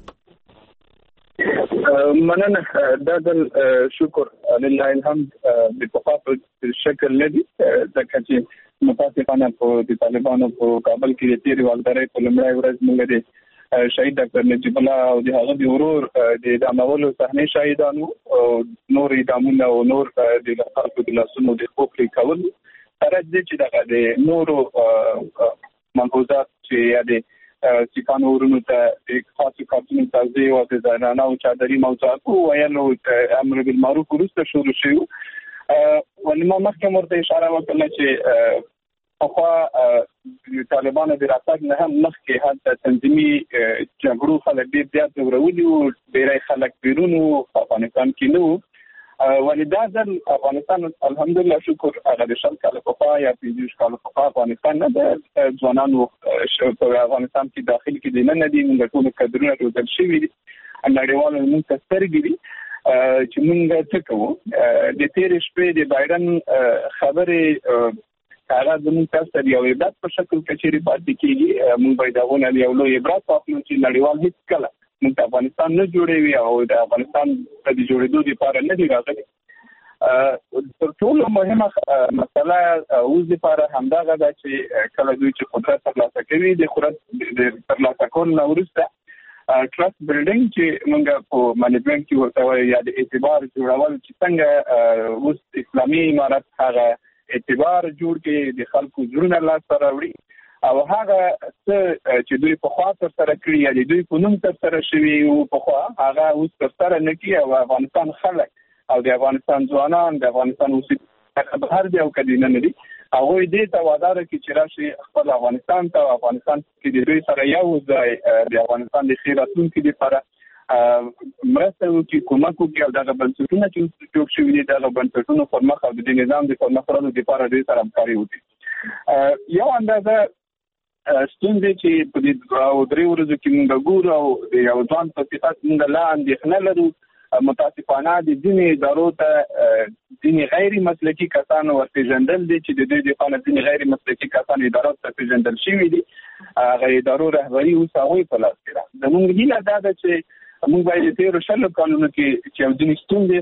مننه دا د شکر لله الحمد په پخوا شکل لدی ځکه چې متاسفانه په د طالبانو په کابل کې د تیری والداري په لمړی ورځ موږ د شهید ډاکټر نجیب الله او د هغه د ورور د دامولو صحنه شهیدانو او نور دامونه او نور د خلکو د لاسونو د خوکري کول تر دې چې دغه د نورو منفوذات چې یا د سکانو ورونو ته د خاصو کارتونو تازه او د زنانه او چادري موضوعات او ویلو امر بالمعروف ورسته شروع شو. ولما مخکې مرته اشاره وکړه چې خو طالبانو د راتګ نه هم مخکې حتی تنظیمي جګړو خلک ډېر زیات ورولي او ډېری خلک بیرونو افغانستان کې نو ولدا ځل افغانستان الحمدلله شکر هغه د شل کال په خوا یا پنځه کال په خوا افغانستان نه د ځوانانو په افغانستان کې داخل کې دي نه دي موږ ټول کډرونه روزل شوي دي نړیوالو موږ ته سترګې دي چې موږ څه کوو د تیر شپې د بایدن خبرې هغه زموږ تاسو یو عبادت په شکل کې چیرې پاتې کیږي موږ باید داونه یو لوی عبادت واخلو چې نړیوال هیڅ کله موږ افغانستان نه جوړوي او د افغانستان د جوړېدو لپاره نه دی راغلي. تر ټولو مهمه مسله اوس لپاره همدغه ده چې کله دوی چې قدرت ترلاسه کوي د قدرت ترلاسه کول نه وروسته ټرست بلډینګ چې موږ په مانجمنت کې ورته وایو یا د اعتبار جوړول چې څنګه اوس اسلامي امارت هغه اعتبار جوړ کې د خلکو زړونه لاس سره وړي او هغه څه چې دوی په خوا تر سره کړی یا دوی په نوم تر سره شوي او په خوا هغه اوس تر سره نه کوي او افغانستان خلک او د افغانستان ځوانان د افغانستان اوسېدونکي بهر دي او کدینه نه دي هغه دې ته وادار کوي چې راشي خپل افغانستان ته افغانستان کې د دوی سره یو ځای د افغانستان د خیراتونکو لپاره مرسته وکړي کومک وکړي او دغه بنسټونه چې جوړ شوي دي دغه بنسټونو پر مخ او د نظام د پرمخ وړلو لپاره دوی سره همکاري وکړي. یو اندازه ستونزې چې په دې او درې ورځو کې موږ ګورو او د یو ځوان په صفت موږ لا اندېښنه لرو متاسفانه د ځینې ادارو ته ځینې غیر مسلکي کسان ورپېژندل دي چې د دوی دپاره ځینې غیر مسلکي کسان ادارو ته پېژندل شوي دي هغه ادارو رهبري اوس هغوی په لاس کې ده. زموږ هیله دا ده چې موږ باید د تیرو شلو کلونو کې چې یو ځینې ستونزې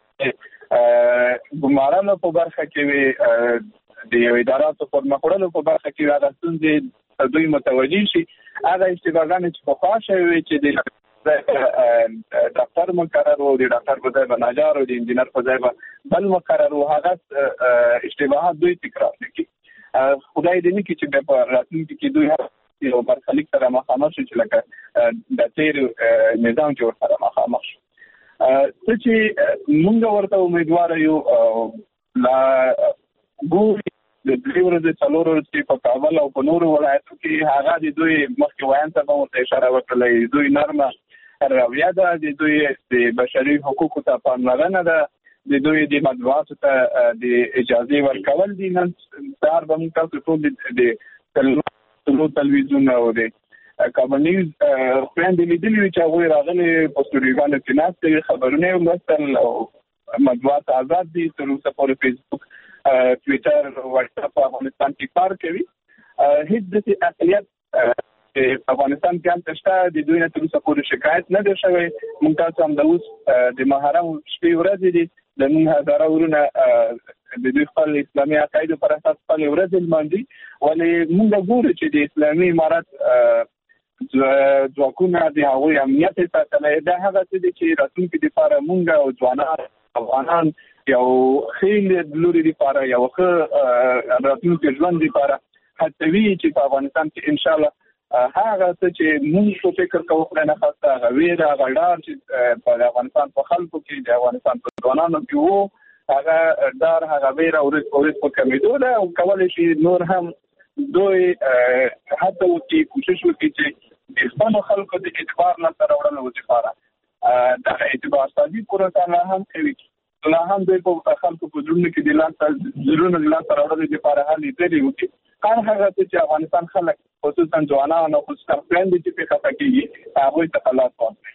خو ګمارنو په برخه کې وي د یو اداراتو پر مخ وړلو په برخه کې هغه ستونزې دوی متوجه شي هغه اشتباهګانې چې پخوا شوي وي چې د ډاکټر مقرر و د ډاکټر په ځای به نجار و د انجینر په ځای به بل مقرر و هغه اشتباهات دوی تکرار نه کړي. خدای دې نه کړي چې په راتلونکي کې دوی یو برخلیک سره مخامخ شي چې لکه د تیر نظام جوړ سره مخامخ شي. څه چې موږ ورته امیدوار یو لا ګوري د دې ورځې څلور ورځې په کابل او په نورو ولایتو کې هغه د دوی مخکې ویان ته به اشاره وکړلې دوی نرمه رویه ده د دوی د بشري حقوقو ته پاملرنه ده د دوی د مطبوعاتو ته د اجازه ورکول دي. نن سهار به موږ تاسو ټول د نو تلویزیون او د کابل نیوز خويندې لیدلې چې هغوی راغلي په سټوډیوګانو کې ناست خبرونه ولوستل او مطبوعات آزاد دي تر اوسه پورې فیسبوک ټویټر واتساپ افغانستان کې کار کوي. هیڅ د اقلیت چې افغانستان کې هم تشته د دوی نه تر اوسه پورې شکایت نه دی شوی. موږ تاسو هم د اوس د محرم شپې ورځې دي د موږ هزاره ورونه د دوی خپل اسلامي عقاید پر اساس خپل ورځې لمانځي، ولې موږ ګورو چې د اسلامي امارت ځواکونه د هغوی امنیت ساتلی. دا هغه څه دي چې راتلونکي دپاره موږ او ځوانان افغانان یو ښه لوري دپاره یو ښه راتلونکي ژوند دپاره هڅوي چې په افغانستان کې انشاءالله هغه څه چې موږ په فکر کوو خدای نه خواسته هغه ویره هغه ډار چې په افغانستان په خلکو کې د افغانستان په ځوانانو کې وو هغه ډار هغه ویره ورځ په ورځ په کمېدو ده او کولی شي نور هم دوی هڅه وکړي کوشش وکړي چې د خپلو خلکو د اعتبار لاسته راوړلو دپاره دغه اعتبار سازي پروسه لا هم کوي، لا هم دوی په خلکو په زړونو کې د لاسته زړونو د لاسته راوړلو دپاره هلې ځلې وکړي. هر هغه څه چې افغانستان خلک خصوصا ځوانان او خصوصا خویندې چې پې خفه کېږي هغوی ته خلاص ورکړي.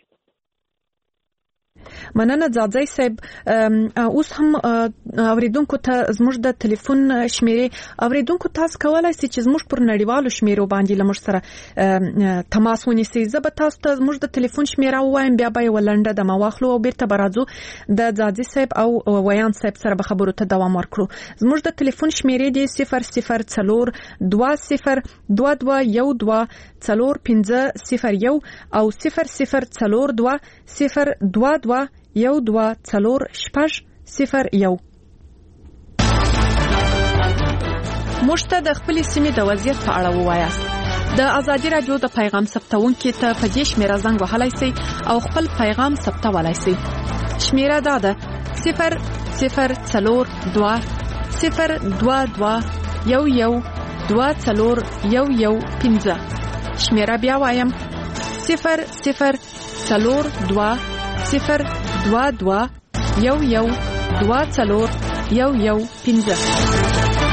مننه ځاځی صاحب. اوس هم اوریدونکو ته زموږ د ټلیفون شمیرې اوریدونکو تاسو کولای شئ چې زموږ پر نړیوالو شمیرو باندې لمر سره تماس ونیسئ. زه به تاسو ته زموږ د ټلیفون شمیره ووایم، بیا به یې ولنډه د مواخلو او بیرته به راځو د ځاځی صاحب او ویان صاحب سره به خبرو ته دوام ورکړو. زموږ د ټلیفون شمیرې دی صفر صفر څلور دوه صفر دوه دوه یو دوه څلور پنځه صفر یو او صفر صفر څلور دوه صفر دوه دوه یو دوه څلور شپږ صفر یو. موږ ته د خپلې سیمې د وضعیت په اړه ووایاست. د ازادي رادیو د پیغام ثبتونکو ته په دې شمیره زنګ وهلای شئ او خپل پیغام ثبتولای شئ. شمیره دا ده صفر صفر څلور دوه صفر دوه دوه یو یو دوه څلور یو یو پنځه. شمیره بیا وایم صفر صفر څلور دوه صفر دوه دوه یو یو دوه څلور یو یو پنځه.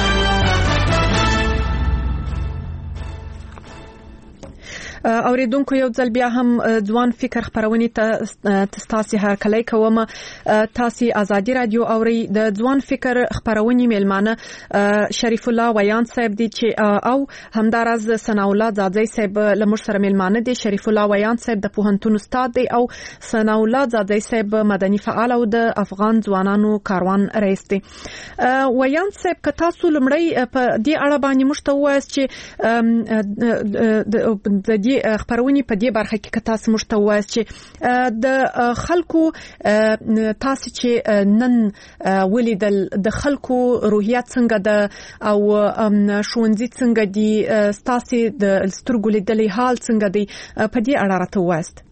اوریدونکو یو ځل بیا هم ځوان فکر خبرونه ته تاسو هر کله کوم. تاسو ازادي رادیو اوري د ځوان فکر خبرونه میلمانه شریف الله ویان صاحب دي چې او همدارز ثنا الله ځاځی صاحب لمر سره میلمانه دي. شریف الله ویان صاحب د پوهنتون استاد دی او ثنا الله ځاځی صاحب مدني فعال او د افغان ځوانانو کاروان رئیس دی. ویان صاحب که تاسو لمړی په دې اړه باندې مشته وایست چې د خبرونه په دې برخه کې تاسو مشته وایست چې د خلکو تاسو چې نن ولیدل د خلکو روحیات څنګه ده او شونځي څنګه دي تاسو د سترګو لیدلې حال څنګه دی په دې اړه راته وایست.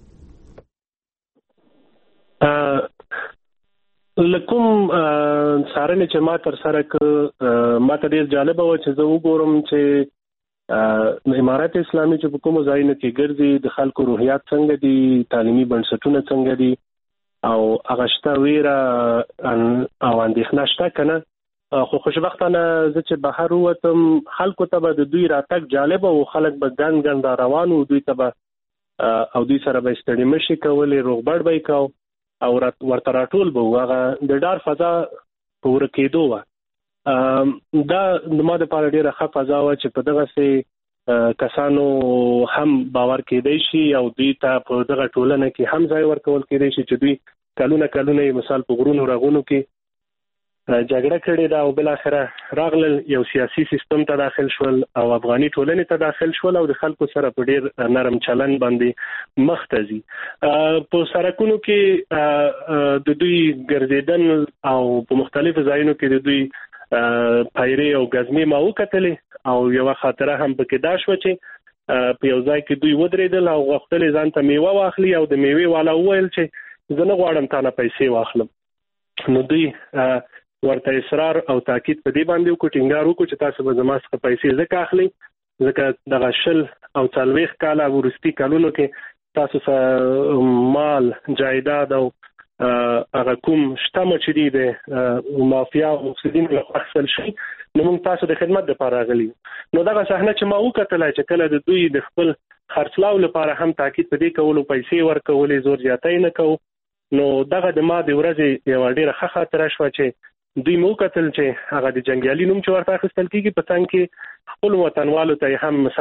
لکم سارنه چې ما تر سره ک ما ته ډیر جالب و چې زه وګورم چې امارات اسلامي چې په کوم ځایونو کې ګرځي د خلکو روحیات څنګه دي، تعلیمي بنسټونه څنګه دي او هغه شته ویره او اندېښنه شته کنه. خو خوشبختانه زه چې بهر ووتم خلکو ته به د دوی راتګ جالب او خلک به ګڼ ګڼ روان وو، دوی ته به او دوی سره به ستړي مشي کولې، روغبړ به یې کو او ورته راټول به وو. هغه د ډار فضا په ورکېدو وه. دا د ما دپاره ډېره ښه فضا وه چې په دغسې کسانو هم باور کېدی شي او دوی ته په دغه ټولنه کې هم ځای ورکول کېدی شي چې دوی کلونه کلونه یې مثال په غرونو رغونو کې جګړه کړې ده او بالاخره راغلل یو سیاسي سیستم ته داخل شول او افغاني ټولنې ته داخل شول او د خلکو سره په ډېر نرم چلن باندې مخ ته ځي. په سړکونو کې د دوی ګرځېدل او په مختلفو ځایونو کې د دوی پایری او غزمې ما وکتلې او یو خاطره هم پکې دا شو چې په یو ځای کې دوی ودرېدل او غوښتل ځان ته میوه واخلي او د میوې والا وویل چې زه نه غواړم تا نه پیسې واخلم. نو دوی ورته اصرار او تاکید په دې باندې وکړ، ټینګار وکړ چې تاسو به زما څخه پیسې ځکه اخلئ ځکه دغه شل او څلوېښت کاله وروستي کلونو کې تاسو سره مال جایداد او هغه کوم شتمه چې دي د مافیا او مفسدینو لخوا اخیستل شي نو موږ تاسو د خدمت دپاره راغلي. نو دغه صحنه چې ما وکتله چې کله د دوی د خپل خرڅلاو لپاره هم تاکید په دې کولو پیسې ورکولې، زور زیاتی نه کوو. نو دغه د ما د ورځې یوه ډېره ښه خاطره شوه چې دوی مو وکتل چې هغه د جنګیالي نوم چې ورته اخیستل کېږي په څنګ کې خپلو وطنوالو ته هم مثال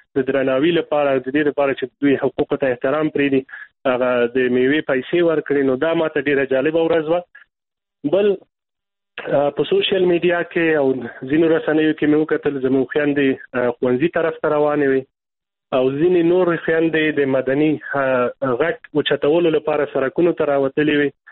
د درناوي لپاره د دې لپاره چې دوی حقوق ته احترام پرېږدي هغه د میوې پیسې ورکړي. نو دا ماته ډیره جالبه ورځ وه. بل په سوشل میډیا کې او ځینو رسنیو کې مې وکتل زموږ خویندې ښوونځي طرف ته روانې وي او ځینې نور خویندې د مدني غږ اوچتولو لپاره سړکونو ته راوتلې وي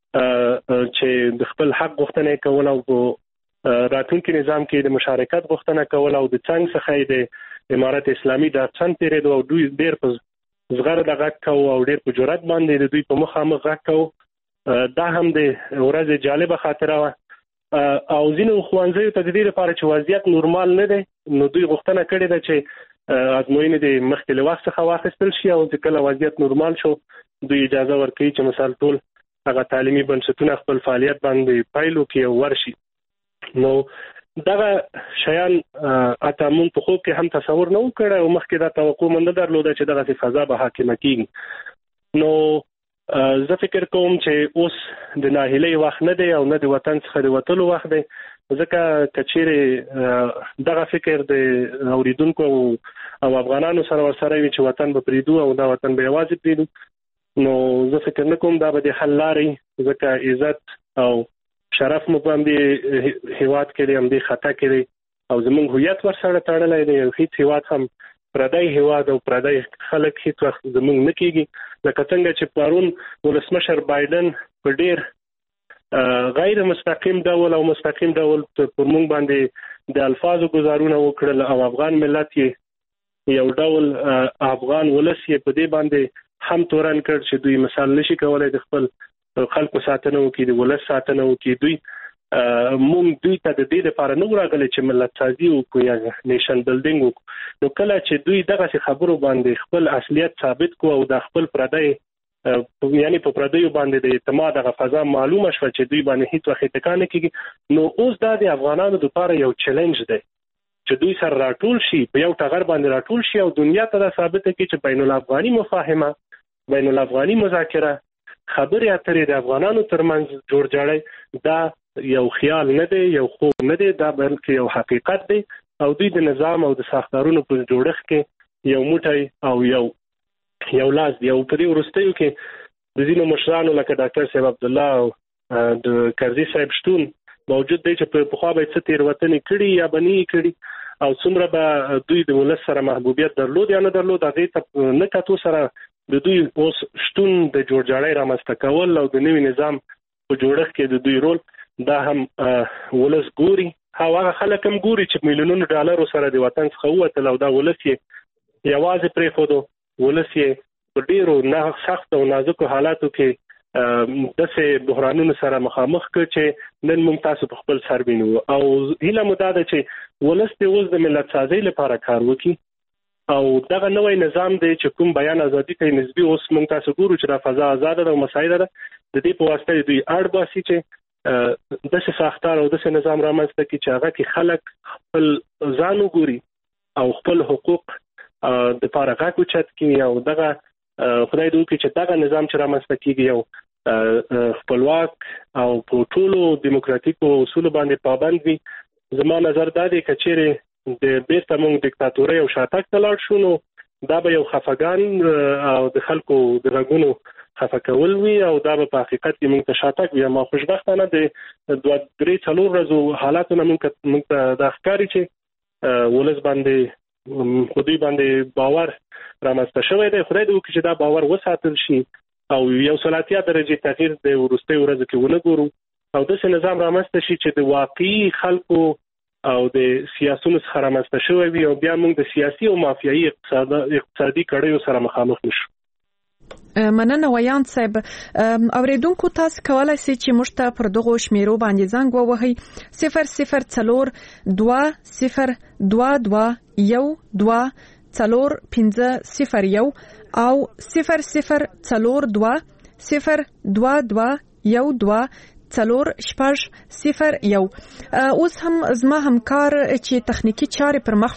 چې د خپل حق غوښتنه کول او په راتلونکي نظام کې د مشارکت غوښتنه کول او د څنګه څخه د امارت اسلامي د څن تیرېدو او دوی ډېر په زغره د غږ کوو او ډېر په جرأت باندې د دوی په مخامخ غږ کوو. دا هم د ورځې جالبه خاطره وه. او ځینو ښوونځیو ته د دې لپاره چې وضعیت نورمال نه دی نو دوی غوښتنه کړې ده چې ازموینې د مخکې له وخت څخه واخیستل شي او چې کله وضعیت نورمال شو دوی اجازه ورکوي چې مثال ټول هغه تعلیمي بنسټونه خپل فعالیت باندې پیل وکړي او ورشي. نو دغه شیان اته مونږ په خوب کې هم تصور نه وکړی او مخکې دا توقع مونږ نه درلوده چې دغسې فضا به حاکمه کېږي. نو زه فکر کوم چې اوس د ناهیلۍ وخت نه دی او نه د وطن څخه د وتلو وخت دی، ځکه که چیرې دغه فکر د اوریدونکو او افغانانو سره ورسره وي چې وطن به پرېږدو او دا وطن به یوازې پرېږدو، نو زه فکر نه کوم دا به د حل لارې، ځکه عزت او شرف مو په همدې هیواد کې دی، همدې خطا کې دی او زموږ هویت ورسره تړلی دی. هیڅ هیواد هم پردی هیواد او پردی خلک هیڅ وخت زموږ نه کېږي. لکه څنګه چې پرون ولسمشر بایدن په ډېر غیر مستقیم ډول او مستقیم ډول پر موږ باندې د الفاظو گزارونه وکړل او افغان ملت یې یو ډول افغان ولس یې په دې باندې هم تورن کړ چې دوی مثال نشي کولای د خپل خلکو ساتنه وکړي، د ولس ساتنه وکړي. دوی مونږ دوی ته د دې لپاره نه راغلي چې ملت سازي وکړو یا نیشن بلډینګ وکړو. نو کله چې دوی دغسې خبرو باندې خپل اصلیت ثابت کړو او د خپل پردی یعنی په پردیو باندې د اعتماد هغه فضا معلومه شوه چې دوی باندې هیڅ وخت اتکا نه کېږي، نو اوس دا د افغانانو لپاره یو چیلنج دی چې دوی سره راټول شي، په یو ټغر باندې راټول شي او دنیا ته دا ثابته کړي چې بین الافغاني مفاهمه، بین الافغاني مذاکره، خبرې اترې د افغانانو ترمنځ جوړ جاړی دا یو خیال نه دی، یو خوب نه دی، دا بلکې یو حقیقت دی او دوی د نظام او د ساختارونو په جوړښت کې یو موټی او یو یو لاس دی. او په دې وروستیو کې د ځینو مشرانو لکه ډاکټر صاحب عبدالله او د کرزي صاحب شتون موجود دی چې په پخوا به څه تېروتنې کړي یا به نه یې کړي او څومره به دوی د ولس سره محبوبیت درلود یا نه درلود، هغې ته نه کتو سره د دوی اوس شتون د جوړجاړی رامنځته کول او د نوي نظام په جوړښت کې د دوی رول دا هم ولس ګوري او هغه خلک هم ګوري چې میلیونونو ډالرو سره د وطن څخه ووتل او دا ولس یې یوازې پرېښودو، ولس یې په ډېرو سخت او نازکو حالاتو کې داسې بحرانونو سره مخامخ کړ چې نن موږ تاسو په خپل سر وینو. او هیله مو دا ده چې ولس دې اوس د ملت سازۍ لپاره کار وکړي او دغه نوی نظام دی چې کوم بیان ازادي ته نسبي اوس موږ تاسو ګورو چې دا فضا آزاده ده او مساعده ده، د دې په واسطه دوی اړ باسي چې داسې ساختار او داسې نظام رامنځته کړي چې هغه کې خلک خپل ځان وګوري او خپل حقوق د پاره غږ اوچت کړي او دغه خدای دې وکړي چې دغه نظام چې رامنځته کېږي یو خپلواک او په ټولو دیموکراتیکو اصولو باندې پابند وي. زما نظر دا دی که چیرې د بیرته موږ دیکتاتورۍ او شاتګ ته لاړ شو نو دا به یو خفګان او د خلکو د غږونو خفه کول وي او دا به په حقیقت کې موږ ته شاتګ وي. ما خوشبختانه د دوه درې څلور ورځو حالاتو نه موږ ته دا ښکاري چې ولس باندې خو دوی باندې باور رامنځته شوی دی. خدای دې وکړي چې دا باور وساتل شي او یو سل اتیا درجې تغییر د وروستیو ورځو کې ونه ګورو او داسې نظام رامنځته شي چې د واقعي خلکو او د سیاسونو څخه رامنځته شوی وي او بیا موږ د سیاسي او مافیایي اقتصادي کړیو سره مخامخ نشو. مننه ویان صاحب. اوریدونکو تاسو کولای شئ چې موږ ته پر دغه شمیرو باندې زنګ ووهئ صفر صفر څلور دوه صفر دوه دوه یو دوه څلور پنځه صفر یو او صفر صفر څلور دوه صفر دوه دوه یو دوه څلور شپږ صفر یو. اوس هم زما همکار چې تخنیکی چارې پر مخ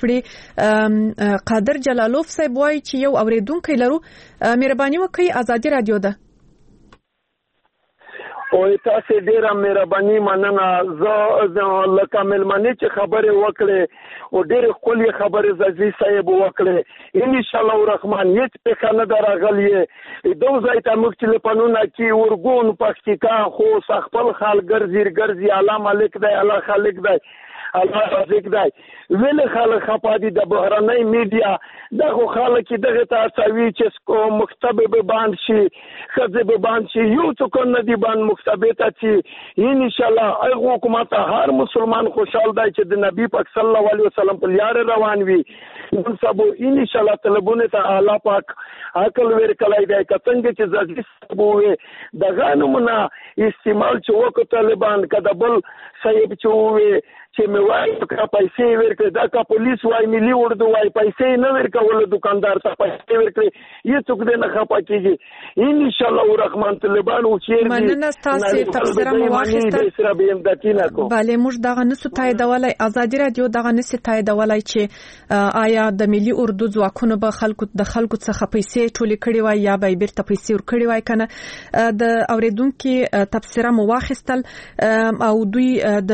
وړي قادر جلالوف صاحب وایي چې یو اوریدونکی لرو. مهرباني وکړئ ازادي رادیو ده. او تاسو ډیره مهرباني مننه. زه لکه ملمنې چې خبرې وکړې او ډېرې ښکلې خبرې زازي صاحب وکړې ان شاء الله الرحمن هیڅ پېښه نه ده راغلې. دو ځای ته موږ ټلیفونونه کې ورګون پښتیکا خو خپل خال ګرځي ګرځي الله مالک دی الله خالق دی الله رزق دی ویل خلک خپادي د بهرنۍ میډیا دغه خلک دغه تاسوي چې مکتب به باندې شي خزه به باندې شي یو څوک نه دی باندې مکتب ته چې ان شاء الله هغه حکومت هر مسلمان خوشحال دی چې د نبی پاک صلی الله علیه وسلم په لار روان وي. نن سبا ان شاء الله طلبونه ته الله پاک عقل ورکړای دی کڅنګ چې زادي سبوي دغه نمونه استعمال چې وکړ طالبان کده بل صاحب چې وي چې مې وایي کا پیسې ورکړي دا کا پولیس وایي ملي اردو وایي پیسې نه ورکول دکاندار ته پیسې ورکړي یې څوک دې نه خپه کیږي ان شاء الله الرحمن طالبان او چې مننه تاسو تفسیر مو واخیسته بله موږ دغه نسو تاییدولای ازادي رادیو دغه نسو تاییدولای چې آیا د ملي اردو ځواکونو به خلکو د خلکو څخه پیسې ټولې کړي وای یا به بیرته پیسې ور کړي وای کنه د اوریدونکو تفسیر مو واخیستل او دوی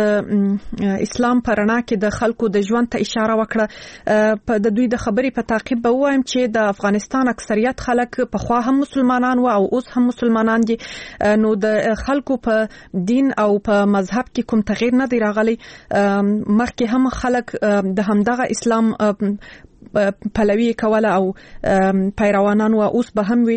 د اسلام پرانا کې د خلکو د ژوند ته اشاره وکړه. په د دوی د خبرې په تعقیب به وایم چې د افغانستان اکثریت خلک په خوا هم مسلمانان و او اوس هم مسلمانان دي نو د خلکو په دین او په مذهب کې کوم تغییر نه دی راغلی. مخکې هم خلک د همدغه اسلام پلوي کوله او پیروانان و اوس به هم وي.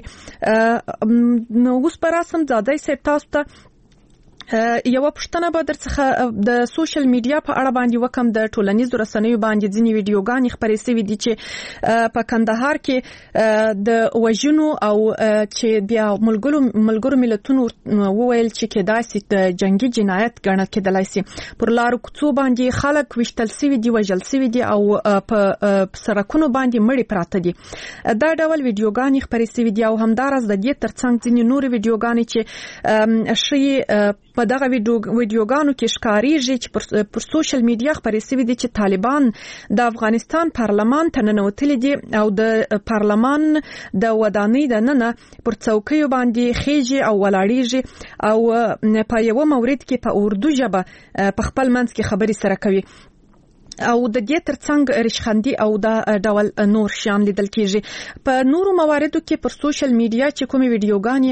نو اوس پر اساس زاده سپ تاسو ته یو پښتنه به درڅخه د سوشل میډیا په اړه باندې وکم د ټولنیزو رسنیو باندې ځینی ویډیوګانې خبرې شوې دي چې په کندهار کې د وژنو او چې بیا ملګرو ملګرو ملتونو وویل چې کېدای شي د جنگي جنایت ګڼل کېدلای شي پر لارو کوڅو باندې خلک وشتل شوي دي وژل شوي دي او په سرکونو باندې مړي پراته دي. دا ډول ویډیوګانې خبرې شوې دي او همدارس د دې ترڅنګ ځینې نور ویډیوګانې چې شي په دغه ویډیوګانو کې ښکاریږي چې پر سوشل میډیا خبرې شوې دي چې طالبان د افغانستان پارلمان ته ننوتلي دي او د پارلمان د ودانۍ د ننه پر څوکیو باندې خېږي او ولاړیږي او په یو مورید کې په اردو ژبه په خپل منځ کې خبرې سره کوي او د دې ترڅنګ رشخندي او د ډول نور شان لیدل کیږي. په نورو مواردو کې پر سوشل میډیا چې کومې ویډیوګانې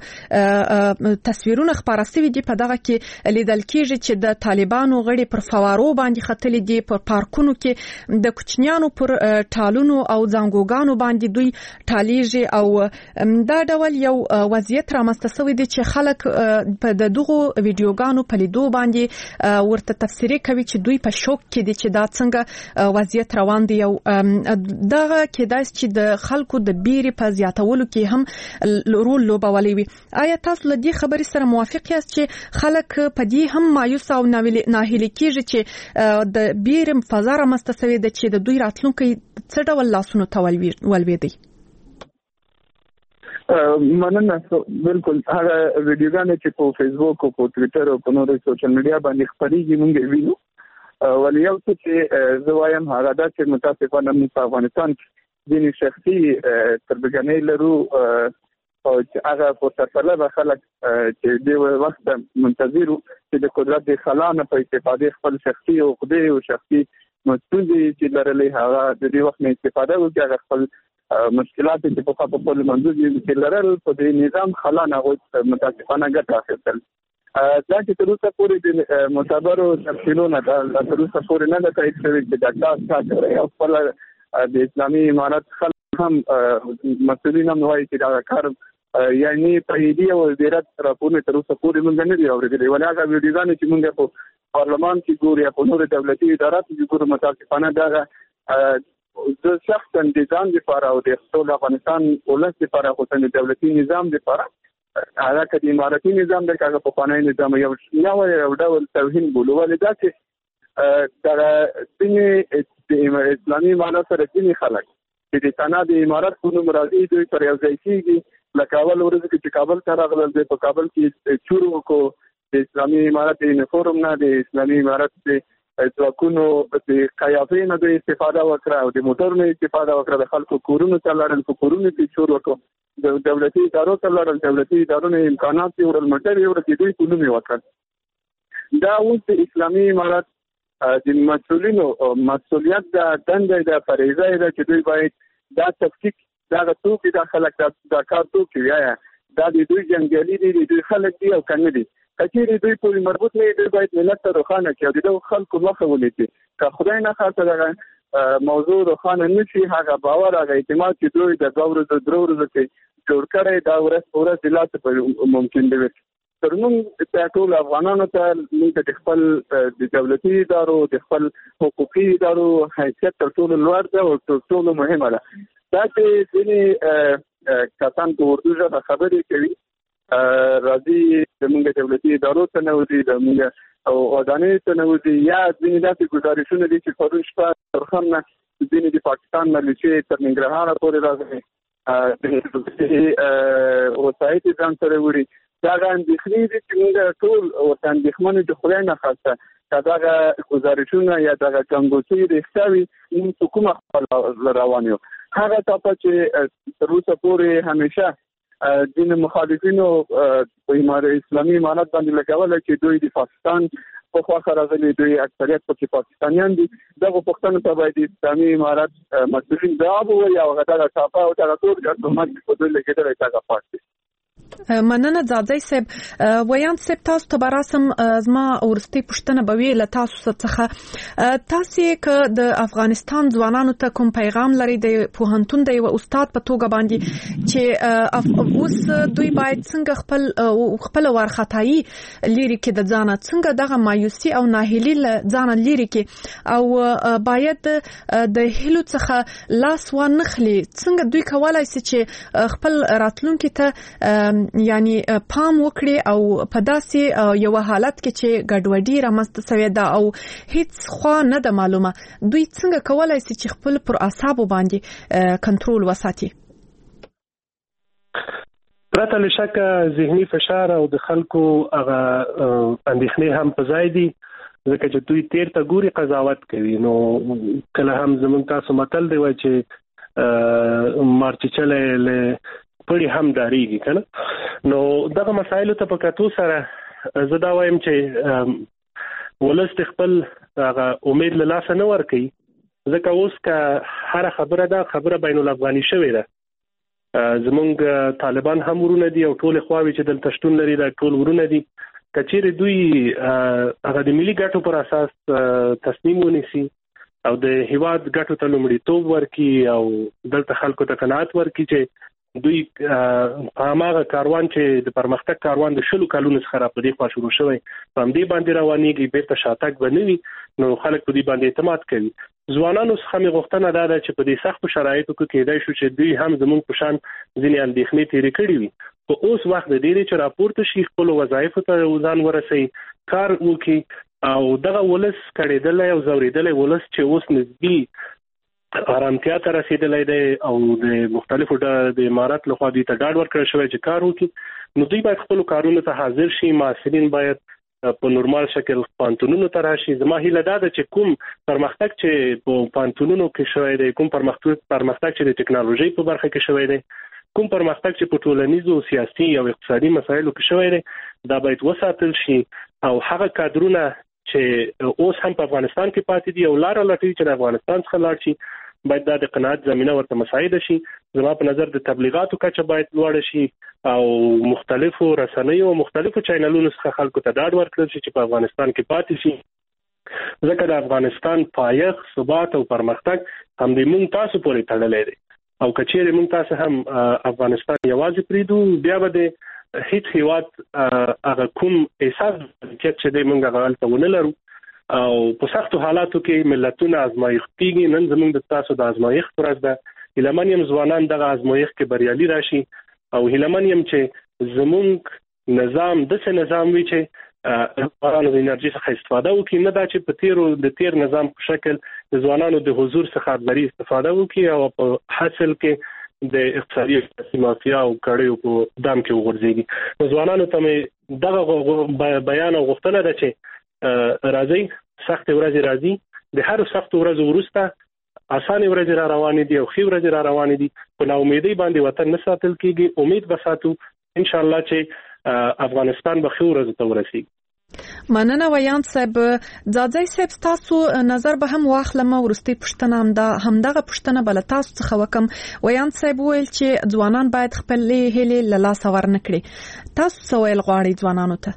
او تصویرونه خپاره شوي دي په دغه کې لیدل کیږي چې د طالبانو غړي پر فوارو باندې ختلي دي پر پارکونو کې د کوچنیانو پر ټالونو او زنګوګانو باندې دوی ټالیږي او دا ډول یو وضعیت رامنځته شوی دی چې خلک په دغه ویډیوګانو په لیدو باندې ورته تفسیری کوي چې دوی په شوک کې دي چې دا څنګه وضعیت روان دی او دغه کېدای چې د خلکو د بیرې په زیاتولو کې هم رول لوبولی وي. آیا تاسو له دې خبرې سره موافق یاست چې خلک په دې هم مایوس او ناهیلي کېږي چې د بیرې فضا رامنځته شوې ده چې د دوی راتلونکی څه ډول لاسونو ته ولوېدی؟ مننه. بالکل هغه ویډیوګانې چې په فیسبوک او په ټویټر او په نورو سوشل میډیا باندې خپرېږي موږ وینو ولی یو څه چې زه وایم هغه دا چې متاسفانه موږ په افغانستان کې ځینې شخصي تربګنۍ لرو او چې هغه فرصتطلبه خلک چې د وخت منتظر چې د قدرت د خلانه په استفادې خپل شخصي عقدې او شخصي ستونزې چې لرلې هغه د دې وخت نه استفاده وکړي هغه خپل مشکلات چې په خپل خپل منځو کې لرل په دې نظام خلانه هغه متاسفانه ګټه اخیستل. دا چې تر اوسه پورې د معتبرو تفصیلونه دا تر اوسه پورې نه ده تایید شوي چې دا کار څنګه او خپل د اسلامي امارت خلک هم مسؤلین هم وایي چې دا کار یعنی تاییدي او وزارت راپورونه تر اوسه پورې موږ نه دي اورېدلي ولې هغه ویډیوګانې چې موږ په پارلمان کې ګورو یا په نورو دولتي اداراتو کې ګورو متاسفانه دا د شخصا د ځان لپاره او د خپل افغانستان ولس لپاره خو د دولتي نظام لپاره هغه کدي اماراتي نظام د کاغه په پانای نظام یو یو ډول توهین بولو ولې دا چې دا د اسلامي امارات سره ځینې خلک چې د تنه د امارات په نوم راځي دوی پر یو ځای کېږي لکه اول ورځ کې چې کابل ته راغلل دی په کابل کې چورو کو د اسلامي امارات یونیفورم نه د اسلامي امارات د ځواکونو د قیافې نه د استفاده وکړه او د موټرونو استفاده وکړه، د خلکو کورونو ته لاړل، په کورونو کې شور وکړو، د دولتي ادارو ته لاړل، دولتي ادارو امکانات یې وړل، موټر یې وړل، د دوی په نوم یې وکړل. دا اوس د اسلامي امارت د مسؤلینو مسؤلیت د دندې د فریضه ده چې دوی باید دا تفکیک دا توکي د خلک د کار توکي یا دا د دوی جنګیالي دي، د دوی خلک دي او کنه دي. کچېرې دوی پورې مربوط نه دي، باید ملت ته روښانه کړي او د دوی خلکو مخه ونیسي. که خدای نه خاطر دغه موضوع روښانه نشي، هغه باور هغه اعتماد چې دوی د دوه ورځې درو ورځې کې جوړ کړی دا ورځ په ورځ د لاسه ممکن دی. تر موږ ته ټول افغانانو ته موږ د خپل د دولتي ادارو د خپل حقوقي ادارو حیثیت تر ټولو لوړ دی او تر ټولو مهمه ده. دا چې ځینې کسان په اردو ژبه خبرې کوي راځي زموږ دولتي ادارو ته نه وځي، زموږ او ودانۍ ته نه وځي، یا ځینې داسې ګزارشونه دي چې پرون شپه ترخم نه ځینې د پاکستان ملیشې تر ننګرهاره پورې راغلي، د وسایط ځان سره وړي. دغه اندېښنې دي چې موږ ټول ورته اندېښمن د خدای نه خواسته که دغه ګزارشونه یا دغه جنګوسي رښتیا وي، موږ په کومه خوا روان یو. هغه ټاپه چې تر اوسه پورې همیشه ځینې مخالفینو په اسلامي امارت باندې لګوله چې دوی د پاکستان په خوا راغلي، دوی اکثریت پکې پاکستانیان دي، دغه پوښتنو ته باید د اسلامي امارت مسؤلین ځواب ووایي او هغه دغه ټاپه او دغه ټول ګډوډ په دوی لګېدلی دغه پاک دي. مننه ځاځی صاحب. ویان صاحب تاسو ته براسم زما ورستي پښتنه به وی له تاسو څخه تاسو ک د افغانستان ځوانانو ته کوم پیغام لري د پوهنتون د یو استاد په توګه باندې چې اوس دوی باید څنګه خپل خپل ورختایي لري کې د ځان څنګه دغه مایوسي او ناهیلي ځان لري کې او باید د هلو څخه لاس ونخلي، څنګه دوی کولای شي چې خپل راتلونکي ته یعنی پام وکړي او په داسې یو حالت کې چې ګډوډي رامنځته شوې ده او هیڅ خوا نه ده معلومه، دوی څنګه کولای شي چې خپل پر اعصابو باندې کنټرول وساتي؟ پرته له شکه ذهني فشار او د خلکو هغه اندېښنې هم په ځای دي، ځکه چې دوی تیر ته ګوري قضاوت کوي. نو کله هم زمونږ تاسو متل دی وایي چې مارچچلې له پړي هم داریږي کنه. نو دغه مسایلو ته په کتو سره زه دا وایم چې ولست خپل هغه امید له لاسه نه ورکوي، ځکه اوس که هر خبره ده خبره بین الافغاني شوې ده. زمونږ طالبان هم ورونه دي او ټول خواوي چې دلته شتون لري دا ټول ورونه دي. کچېرې دوی هغه د ملي ګټو پر اساس تصمیم ونیسي او د هیواد ګټو ته لومړیتوب ورکړي او دلته خلکو ته قناعت ورکړي چې دوی هغه کاروان چې د پرمختګ کاروان د شلو کلونو څخه را په دې خوا شروع شوی په همدې باندې روانېږي، بیرته شاتګ به نه وي. نو خلک په دې باندې اعتماد کوي. ځوانانو څخه مې غوښتنه دا ده چې په دې سختو شرایطو کې کېدای شو چې دوی هم زموږ په شان ځینې اندېښنې تېرې کړې وي، په اوس وخت د دې چې راپورته شي، خپلو وظایفو ته ځان ورسوي، کار وکړي او دغه ولس کړېدلی او ځورېدلی ولس چې اوس نسبي آرامتیا ته رسیدلی دی او د مختلفو د امارات لخوا دوی ته ډاډ ورکړل شوی چې کار وکړي، نو دوی باید خپلو کارونو ته حاضر شي. محصلین باید په نورمال شکل پوهنتونونو ته راشي. زما هیله دا ده چې کوم پرمختګ چې په پوهنتونونو کې شوی دی، کوم پرمختګ پرمختګ چې د ټکنالوژي په برخه کې شوی دی، کوم پرمختګ چې په ټولنیزو سیاسي او اقتصادي مسایلو کې شوی دی، دا باید وساتل شي او هغه کادرونه چې اوس هم په افغانستان کې پاتې دي او لاره لټوي چې د افغانستان څخه لاړ شي، باید دا د قناعت زمينه ورته مساعده شي. زما په نظر د تبلیغاتو کچه باید لوړ شي او مختلفو رسنیو او مختلفو چینلونو څخه خلکو ته ډاډ ورکړل شي چې په افغانستان کې پاتې شي، ځکه د افغانستان پایښت، ثبات او پرمختګ هم د موږ تاسو پورې تړلی دی او کچېرې موږ تاسو هم افغانستان یوازې پریږدو، بیا به د هیڅ هیواد هغه کوم احساس چې د موږ هغه هلته ونه لرو او په سختو حالاتو کې ملتونه ازمایښت کېږي. نن زموږ د تاسو د ازمایښت ورځ ده. هیلهمن یم ځوانان دغه ازمایښت کې بریالي راشي او هیلهمن یم چې زموږ نظام داسې نظام وي چې ځوانانو د انرژي څخه استفاده وکړي، نه دا چې په تیرو د تیر نظام په شکل د ځوانانو د حضور څخه بری استفاده وکړي او په حاصل کې د اقتصادي مافیا او کړیو په دام کې وغورځيږي. ځوانانو ته دغه بیان او غوښتنه ده چې راځي سخت ورځې راځي. د هر سخت ورځ وروسته اسانه ورځې را روانې دي او خې ورځې را روانې دي. په نا امیدۍ باندې وطن نه ساتل کیږي. امید به ساتو ان شاء الله چې افغانستان به خې ورځې ته ورسیږي. مننه ویاند صاحب. ځاځي صاحب تاسو نظر به هم واخلم ورستي پښتنه همدا همدغه پښتنه بل تاسو څخه وکم. ویاند صاحب ویل چې ځوانان باید خپل هلي لاله سور نکړي. تاسو څه ویل غواړئ ځوانانو ته؟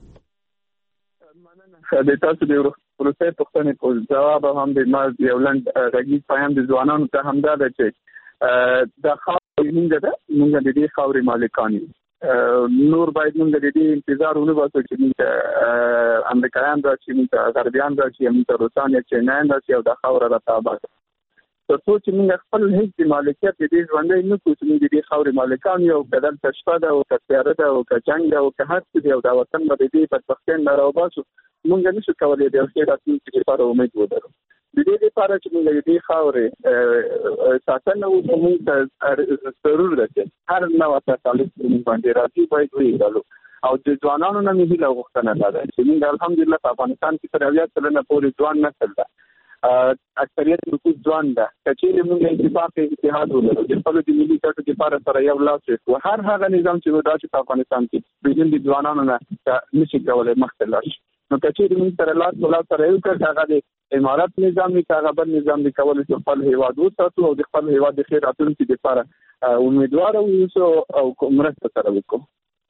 مننه د تاسو د پروسې پښتنې په جواب هم د ما یو لند غږی پیغام د ځوانانو ته همدا ده چې د خاورې موږ ده موږ د دې خاورې مالکان یو. نور باید موږ د دې انتظار ونه باسو چې موږ امریکایان راشي، موږ غربیان راشي، موږ روسان یا چینایان راشي او د خاوره راته آباد کړي. تر څو چې موږ خپل هیڅ مالکیت د دې ژوندی نه کړو چې موږ د دې خاورې مالکان یو، که دلته شپه ده او که تیاره ده او که جنګ ده او که هر څه دی او دا وطن به د دې بدبختۍ نه راوباسو، موږ نشو کولی د یو ښې راتلونکي لپاره امید ولرو. د دې لپاره چې موږ د دې خاورې ساتنه وکړو، موږ ته ضرور ده چې هر نوع تکالیف موږ باندې راځي باید ویږدو. او د ځوانانو نه مې هیله غوښتنه ده چې موږ الحمدلله په افغانستان کې تر اویا سلنه پورې ځوان نسل ده، اکثریت رکوز ځوان ده. کچېرې موږ اتفاق اتحاد ولرو چې خپلو د ملي ګټو لپاره سره یو لاس وکړو، هر هغه نظام چې دا چې په افغانستان کې بدون د ځوانانو نه نشي کولی مخته لاړ شي. نو کچېرې موږ سره لاس په لاس سره یو کړ، هغه د امارت نظام وي که هغه بل نظام دی، کولی چې خپل هیواد وساتو او د خپل هیواد د ښې راتلونکي لپاره امیدواره واوسو او مرسته سره وکړو.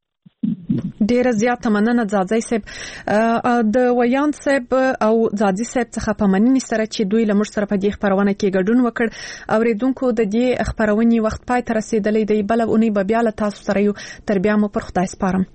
ډیره زیاته مننه ځاځي صاحب. د ویاند صاحب او ځاځي صاحب څخه په مننې سره چې دوی له موږ سره په دې خبرونه کې ګډون وکړ. اوریدونکو د دې خبرونې وخت پای ته رسیدلی دی. بل اونۍ به بیا له تاسو سره یو. تر بیا مو پر خدای سپارم.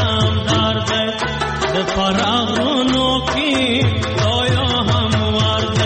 फरागों की दोयो हमवार